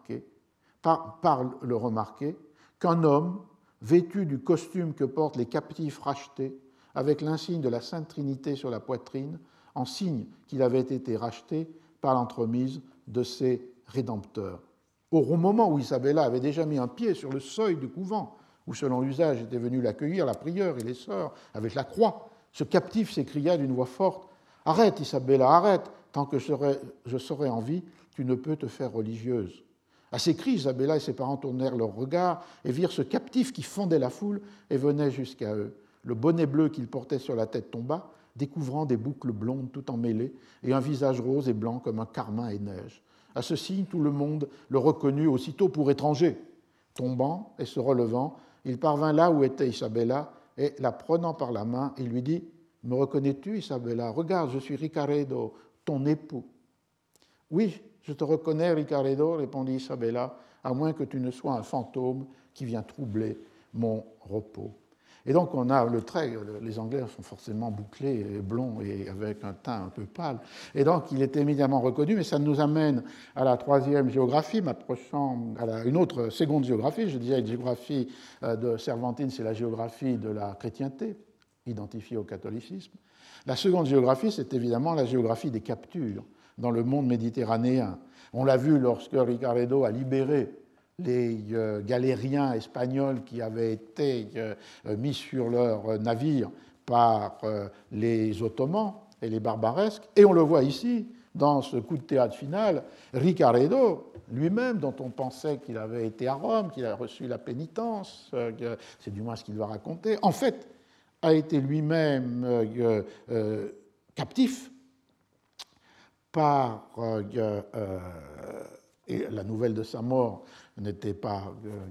le remarquer, qu'un homme, vêtu du costume que portent les captifs rachetés, avec l'insigne de la Sainte Trinité sur la poitrine, en signe qu'il avait été racheté par l'entremise de ses rédempteurs. Au moment où Isabella avait déjà mis un pied sur le seuil du couvent, où selon l'usage était venu l'accueillir la prieure et les sœurs avec la croix, ce captif s'écria d'une voix forte « Arrête, Isabella, arrête, tant que je serai en vie, tu ne peux te faire religieuse. » À ces cris, Isabella et ses parents tournèrent leurs regards et virent ce captif qui fondait la foule et venait jusqu'à eux. Le bonnet bleu qu'il portait sur la tête tomba, découvrant des boucles blondes tout emmêlées et un visage rose et blanc comme un carmin et neige. À ce signe, tout le monde le reconnut aussitôt pour étranger. Tombant et se relevant, il parvint là où était Isabella et, la prenant par la main, il lui dit « Me reconnais-tu, Isabella? Regarde, je suis Ricaredo, ton époux. » « Oui, je te reconnais, Ricaredo, répondit Isabella, à moins que tu ne sois un fantôme qui vient troubler mon repos. » Et donc on a le trait, les Anglais sont forcément bouclés, et blonds et avec un teint un peu pâle. Et donc il est éminemment reconnu, mais ça nous amène à la troisième géographie, m'approchant à une autre seconde géographie. Je disais, une géographie de Cervantine, c'est la géographie de la chrétienté, identifiée au catholicisme. La seconde géographie, c'est évidemment la géographie des captures dans le monde méditerranéen. On l'a vu lorsque Ricaredo a libéré les galériens espagnols qui avaient été mis sur leur navire par les Ottomans et les barbaresques. Et on le voit ici, dans ce coup de théâtre final, Ricaredo, lui-même, dont on pensait qu'il avait été à Rome, qu'il a reçu la pénitence, c'est du moins ce qu'il va raconter, en fait, a été lui-même captif par... et la nouvelle de sa mort n'était pas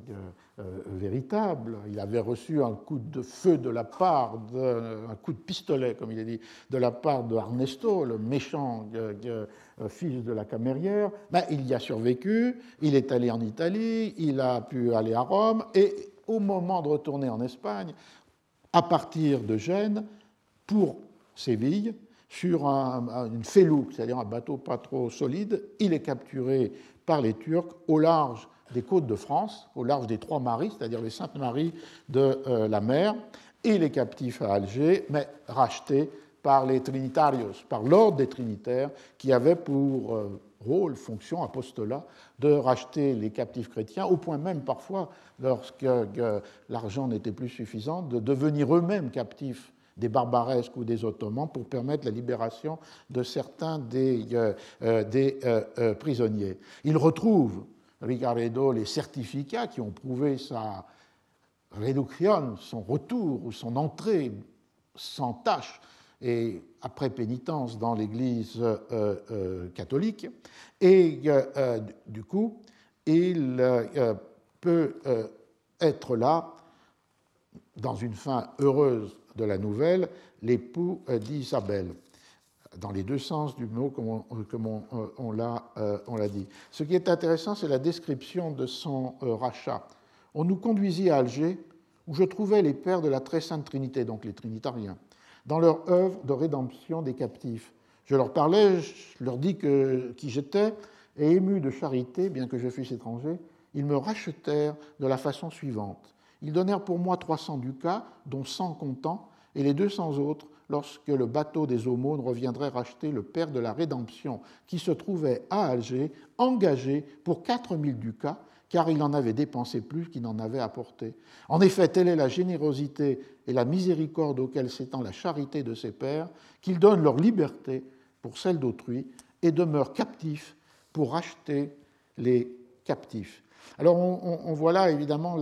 véritable. Il avait reçu un coup de feu de la part, un coup de pistolet, comme il est dit, de la part de Ernesto, le méchant fils de la camérière. Ben, il y a survécu, il est allé en Italie, il a pu aller à Rome, et au moment de retourner en Espagne, à partir de Gênes, pour Séville, sur une felouk, c'est-à-dire un bateau pas trop solide, il est capturé par les Turcs au large des côtes de France, au large des Trois Maries, c'est-à-dire les Saintes Maries de la mer, et il est captif à Alger, mais racheté par les Trinitarios, par l'ordre des Trinitaires, qui avait pour rôle, fonction, apostolat, de racheter les captifs chrétiens, au point même parfois, lorsque l'argent n'était plus suffisant, de devenir eux-mêmes captifs des barbaresques ou des Ottomans pour permettre la libération de certains des prisonniers. Il retrouve, Ricaredo, les certificats qui ont prouvé sa réduction, son retour ou son entrée sans tâche et après pénitence dans l'Église catholique. Et du coup, il peut être là, dans une fin heureuse de la nouvelle, l'époux d'Isabelle, dans les deux sens du mot, comme on l'a dit. Ce qui est intéressant, c'est la description de son rachat. On nous conduisit à Alger, où je trouvais les pères de la très sainte Trinité, donc les trinitariens, dans leur œuvre de rédemption des captifs. Je leur parlais, je leur dis qui j'étais, et émus de charité, bien que je fusse étranger, ils me rachetèrent de la façon suivante. Ils donnèrent pour moi 300 ducats, dont 100 comptants, et les 200 autres lorsque le bateau des aumônes reviendrait racheter le père de la rédemption qui se trouvait à Alger, engagé pour 4000 ducats, car il en avait dépensé plus qu'il n'en avait apporté. En effet, telle est la générosité et la miséricorde auxquelles s'étend la charité de ses pères, qu'ils donnent leur liberté pour celle d'autrui et demeurent captifs pour racheter les captifs. Alors on voit là évidemment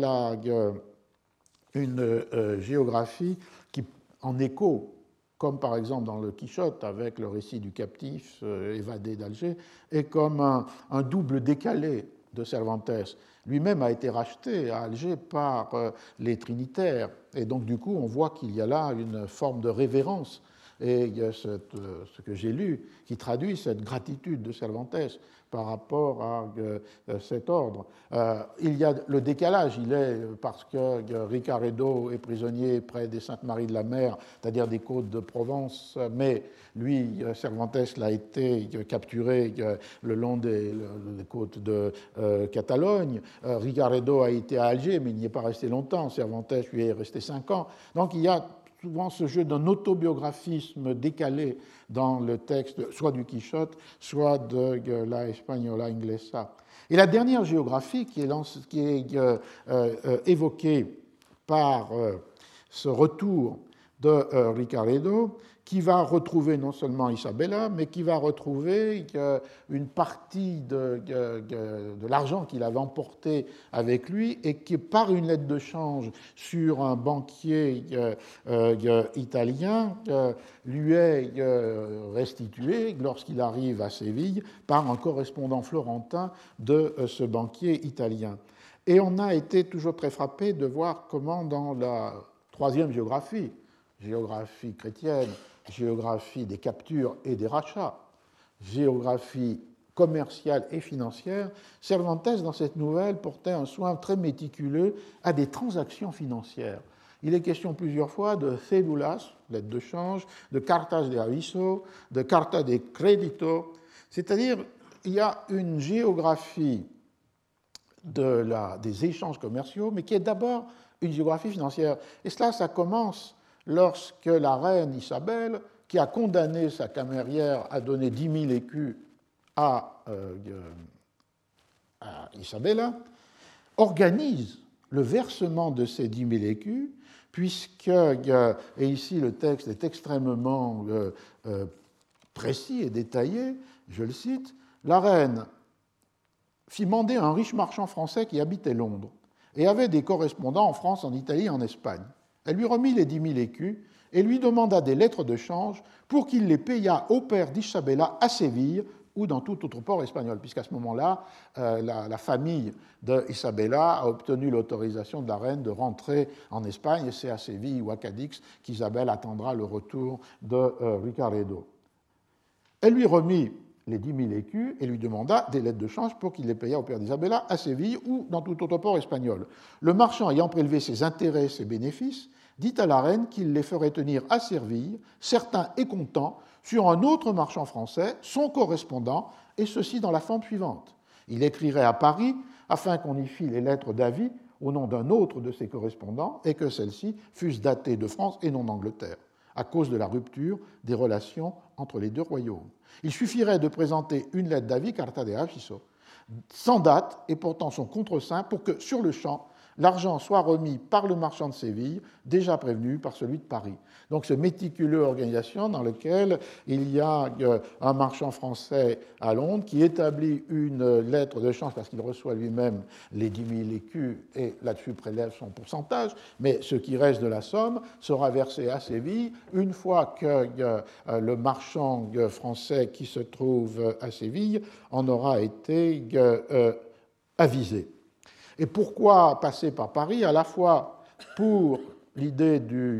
une géographie qui, en écho, comme par exemple dans le Quichotte avec le récit du captif évadé d'Alger, est comme un double décalé de Cervantes. Lui-même a été racheté à Alger par les Trinitaires, et donc du coup on voit qu'il y a là une forme de révérence, et il y a ce que j'ai lu qui traduit cette gratitude de Cervantes par rapport à cet ordre. Il y a le décalage, il est parce que Ricaredo est prisonnier près des Saintes-Maries de la Mer, c'est-à-dire des côtes de Provence, mais lui, Cervantes, l'a été capturé le long des côtes de Catalogne. Ricaredo a été à Alger, mais il n'y est pas resté longtemps. Cervantes lui est resté 5 ans. Donc il y a souvent ce jeu d'un autobiographisme décalé dans le texte, soit du Quichotte, soit de la Española Inglesa. Et la dernière géographie qui est évoquée par ce retour de Ricaredo, qui va retrouver non seulement Isabella, mais qui va retrouver une partie de l'argent qu'il avait emporté avec lui et qui, par une lettre de change sur un banquier italien, lui est restitué lorsqu'il arrive à Séville par un correspondant florentin de ce banquier italien. Et on a été toujours très frappé de voir comment dans la troisième géographie chrétienne, géographie des captures et des rachats, géographie commerciale et financière, Cervantes, dans cette nouvelle, portait un soin très méticuleux à des transactions financières. Il est question plusieurs fois de cédulas, lettres de change, de cartas de aviso, de carta de crédito, c'est-à-dire il y a une géographie des échanges commerciaux, mais qui est d'abord une géographie financière. Et cela, ça commence lorsque la reine Isabelle, qui a condamné sa camérière à donner 10 000 écus à Isabella, organise le versement de ces 10 000 écus, puisque, et ici le texte est extrêmement précis et détaillé, je le cite, la reine fit mander un riche marchand français qui habitait Londres et avait des correspondants en France, en Italie et en Espagne. Elle lui remit les 10 000 écus et lui demanda des lettres de change pour qu'il les payât au père d'Isabella à Séville ou dans tout autre port espagnol, puisqu'à ce moment-là, la famille d'Isabella a obtenu l'autorisation de la reine de rentrer en Espagne, et c'est à Séville ou à Cadix qu'Isabelle attendra le retour de Ricaredo. Elle lui remit les 10 000 écus et lui demanda des lettres de change pour qu'il les payât au père d'Isabella à Séville ou dans tout autre port espagnol. Le marchand, ayant prélevé ses intérêts et ses bénéfices, dit à la reine qu'il les ferait tenir à Séville, certain et content, sur un autre marchand français, son correspondant, et ceci dans la forme suivante. Il écrirait à Paris afin qu'on y fît les lettres d'avis au nom d'un autre de ses correspondants et que celles-ci fussent datées de France et non d'Angleterre, à cause de la rupture des relations entre les deux royaumes. Il suffirait de présenter une lettre d'avis, carta de aviso, sans date et portant son contreseing pour que, sur le champ, l'argent soit remis par le marchand de Séville, déjà prévenu par celui de Paris. Donc, ce méticuleux organisation dans lequel il y a un marchand français à Londres qui établit une lettre de change parce qu'il reçoit lui-même les 10 000 écus et là-dessus prélève son pourcentage, mais ce qui reste de la somme sera versé à Séville une fois que le marchand français qui se trouve à Séville en aura été avisé. Et pourquoi passer par Paris? À la fois pour l'idée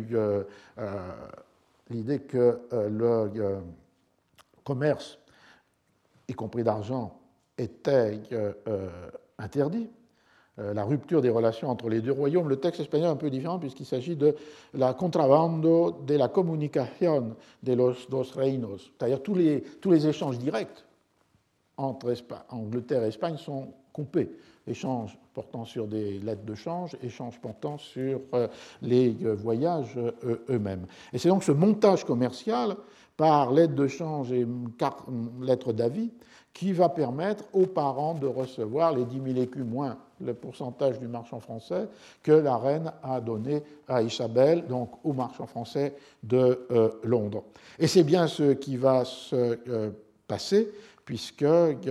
que le commerce, y compris d'argent, était interdit, la rupture des relations entre les deux royaumes. Le texte espagnol est un peu différent puisqu'il s'agit de la contrabando de la comunicación de los dos reinos, c'est-à-dire tous les échanges directs entre Angleterre et Espagne sont coupés. Échanges portant sur des lettres de change, échanges portant sur les voyages eux-mêmes. Et c'est donc ce montage commercial par lettres de change et lettres d'avis qui va permettre aux parents de recevoir les 10 000 écus moins le pourcentage du marchand français que la reine a donné à Isabelle, donc au marchand français de Londres. Et c'est bien ce qui va se passer, puisque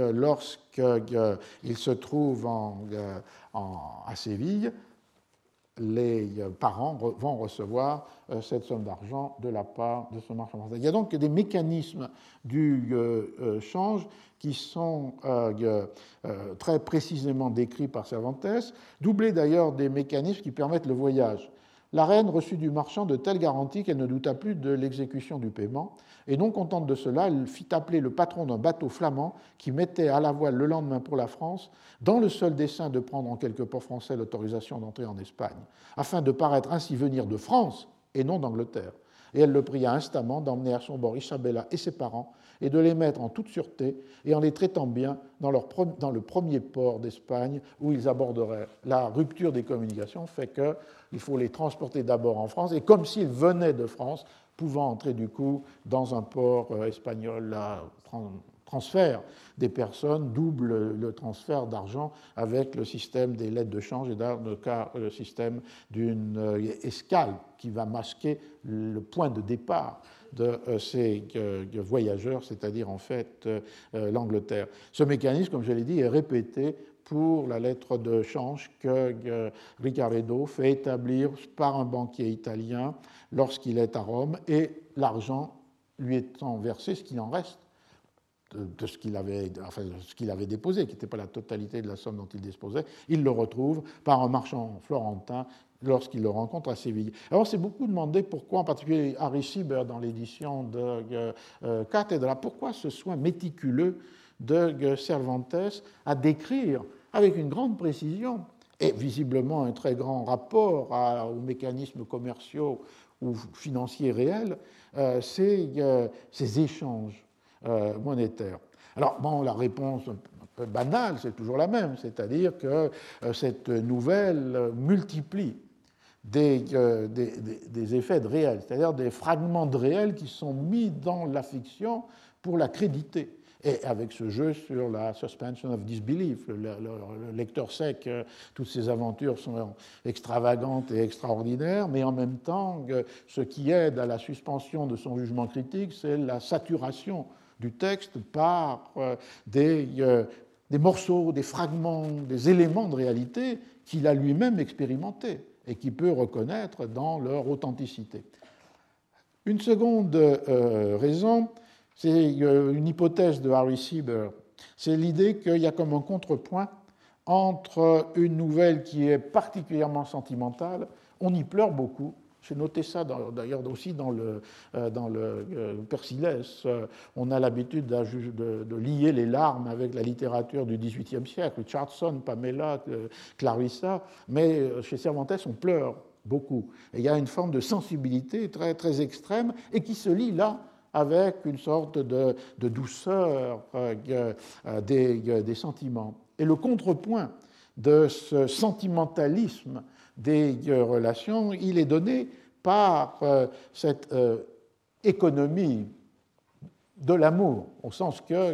lorsqu'il se trouve à Séville, les parents vont recevoir cette somme d'argent de la part de ce marchand français. Il y a donc des mécanismes du change qui sont très précisément décrits par Cervantes, doublés d'ailleurs des mécanismes qui permettent le voyage. La reine reçut du marchand de telles garanties qu'elle ne douta plus de l'exécution du paiement, et non contente de cela, elle fit appeler le patron d'un bateau flamand qui mettait à la voile le lendemain pour la France, dans le seul dessein de prendre en quelque port français l'autorisation d'entrer en Espagne, afin de paraître ainsi venir de France et non d'Angleterre. Et elle le pria instamment d'emmener à son bord Isabella et ses parents, et de les mettre en toute sûreté et en les traitant bien dans le premier port d'Espagne où ils aborderaient. La rupture des communications fait qu'il faut les transporter d'abord en France, et comme s'ils venaient de France, pouvant entrer du coup dans un port espagnol. La transfert des personnes double le transfert d'argent avec le système des lettres de change et dans le cas le système d'une escale qui va masquer le point de départ de ces voyageurs, c'est-à-dire en fait l'Angleterre. Ce mécanisme, comme je l'ai dit, est répété pour la lettre de change que Ricaredo fait établir par un banquier italien lorsqu'il est à Rome, et l'argent lui étant versé, ce qu'il en reste de ce qu'il avait déposé, qui n'était pas la totalité de la somme dont il disposait, il le retrouve par un marchand florentin lorsqu'il le rencontre à Séville. Alors, c'est beaucoup demandé pourquoi, en particulier Harry Sieber dans l'édition de Cathedra, pourquoi ce soin méticuleux de Cervantes à décrire avec une grande précision et visiblement un très grand rapport aux mécanismes commerciaux ou financiers réels, ces échanges monétaires. Alors, bon, la réponse un peu banale, c'est toujours la même, c'est-à-dire que cette nouvelle multiplie des effets de réel, c'est-à-dire des fragments de réel qui sont mis dans la fiction pour la créditer. Et avec ce jeu sur la suspension of disbelief, le lecteur sait que toutes ces aventures sont extravagantes et extraordinaires, mais en même temps, ce qui aide à la suspension de son jugement critique, c'est la saturation du texte par des morceaux, des fragments, des éléments de réalité qu'il a lui-même expérimentés et qu'il peut reconnaître dans leur authenticité. Une seconde raison, c'est une hypothèse de Harry Sieber, c'est l'idée qu'il y a comme un contrepoint entre une nouvelle qui est particulièrement sentimentale, on y pleure beaucoup. J'ai noté ça d'ailleurs aussi dans le Persillès. On a l'habitude de lier les larmes avec la littérature du XVIIIe siècle, Richardson, Pamela, Clarissa, mais chez Cervantes, on pleure beaucoup. Et il y a une forme de sensibilité très, très extrême et qui se lie là avec une sorte de douceur des sentiments. Et le contrepoint de ce sentimentalisme des relations, il est donné par cette économie de l'amour, au sens que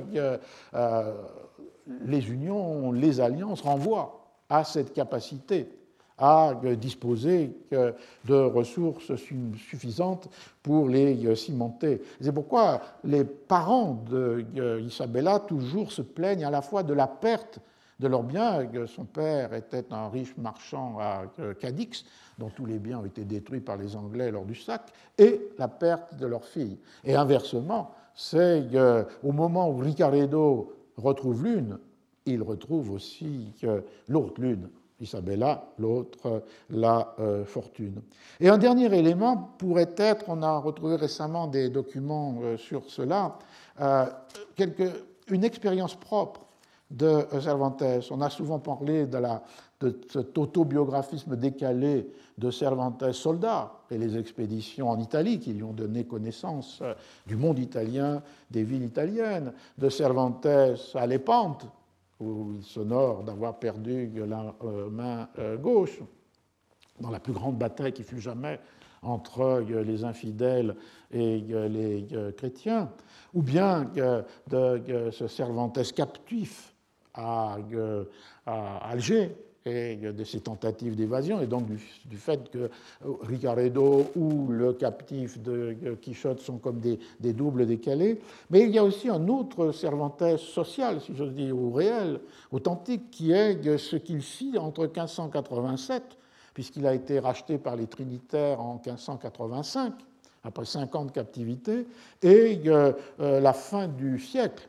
les unions, les alliances renvoient à cette capacité à disposer de ressources suffisantes pour les cimenter. C'est pourquoi les parents d'Isabella toujours se plaignent à la fois de la perte de leurs biens. Son père était un riche marchand à Cadix, dont tous les biens ont été détruits par les Anglais lors du sac, et la perte de leur fille. Et inversement, c'est au moment où Ricaredo retrouve l'une, il retrouve aussi l'autre l'une, Isabella, l'autre la fortune. Et un dernier élément pourrait être, on a retrouvé récemment des documents sur cela, une expérience propre de Cervantes. On a souvent parlé de cet autobiographisme décalé de Cervantes soldat et les expéditions en Italie qui lui ont donné connaissance du monde italien, des villes italiennes, de Cervantes à Lépante, où il s'honore d'avoir perdu la main gauche dans la plus grande bataille qui fut jamais entre les infidèles et les chrétiens, ou bien de ce Cervantes captif à Alger et de ses tentatives d'évasion, et donc du fait que Ricaredo ou le captif de Quichotte sont comme des doubles décalés. Mais il y a aussi un autre Cervantes social, si j'ose dire, ou réel, authentique, qui est ce qu'il fit entre 1587, puisqu'il a été racheté par les Trinitaires en 1585, après 5 ans de captivité, et la fin du siècle.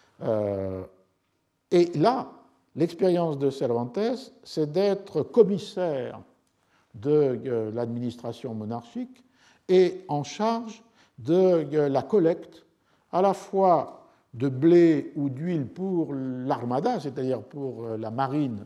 Et là, l'expérience de Cervantes, c'est d'être commissaire de l'administration monarchique et en charge de la collecte à la fois de blé ou d'huile pour l'armada, c'est-à-dire pour la marine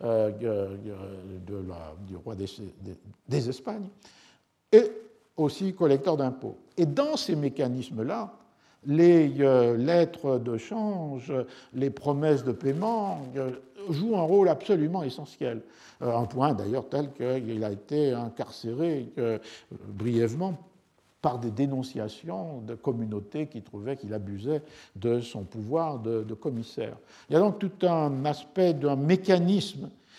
du roi des Espagnes, et aussi collecteur d'impôts. Et dans ces mécanismes-là, les lettres de change, les promesses de paiement jouent un rôle absolument essentiel. Un point d'ailleurs tel qu'il a été incarcéré brièvement par des dénonciations de communautés qui trouvaient qu'il abusait de son pouvoir de commissaire. Il y a donc tout un aspect d'un mécanisme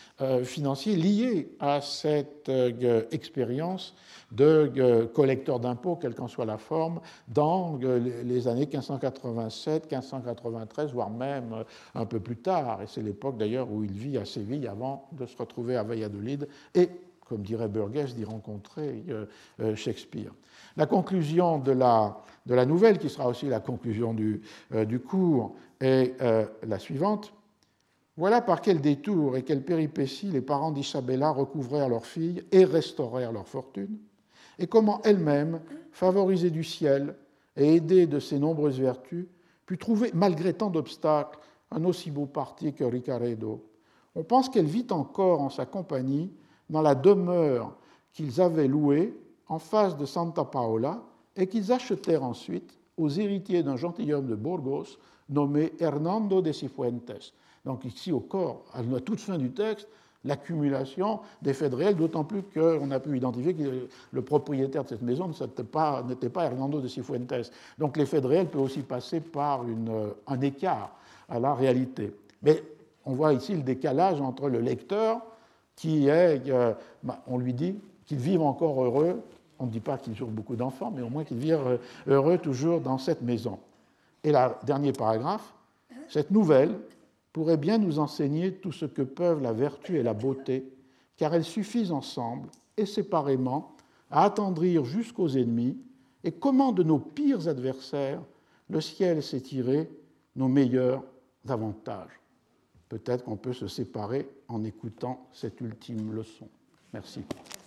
financiers liés à cette expérience de collecteur d'impôts, quelle qu'en soit la forme, dans les années 1587, 1593, voire même un peu plus tard. Et c'est l'époque d'ailleurs où il vit à Séville avant de se retrouver à Valladolid et, comme dirait Burgess, d'y rencontrer Shakespeare. La conclusion de la nouvelle, qui sera aussi la conclusion du cours, est la suivante. Voilà par quel détour et quelle péripétie les parents d'Isabella recouvrèrent leur fille et restaurèrent leur fortune, et comment elle-même, favorisée du ciel et aidée de ses nombreuses vertus, put trouver, malgré tant d'obstacles, un aussi beau parti que Ricaredo. On pense qu'elle vit encore en sa compagnie dans la demeure qu'ils avaient louée en face de Santa Paola et qu'ils achetèrent ensuite aux héritiers d'un gentilhomme de Burgos nommé Hernando de Cifuentes. Donc ici, au corps, à la toute fin du texte, l'accumulation des faits réels, d'autant plus qu'on a pu identifier que le propriétaire de cette maison n'était pas Hernando de Cifuentes. Donc l'effet de réel peut aussi passer par un écart à la réalité. Mais on voit ici le décalage entre le lecteur qui est, on lui dit qu'ils vivent encore heureux, on ne dit pas qu'ils ont beaucoup d'enfants, mais au moins qu'ils vivent heureux toujours dans cette maison. Et le dernier paragraphe, cette nouvelle pourrait bien nous enseigner tout ce que peuvent la vertu et la beauté, car elles suffisent ensemble et séparément à attendrir jusqu'aux ennemis, et comment de nos pires adversaires le ciel s'est tiré nos meilleurs avantages. Peut-être qu'on peut se séparer en écoutant cette ultime leçon. Merci.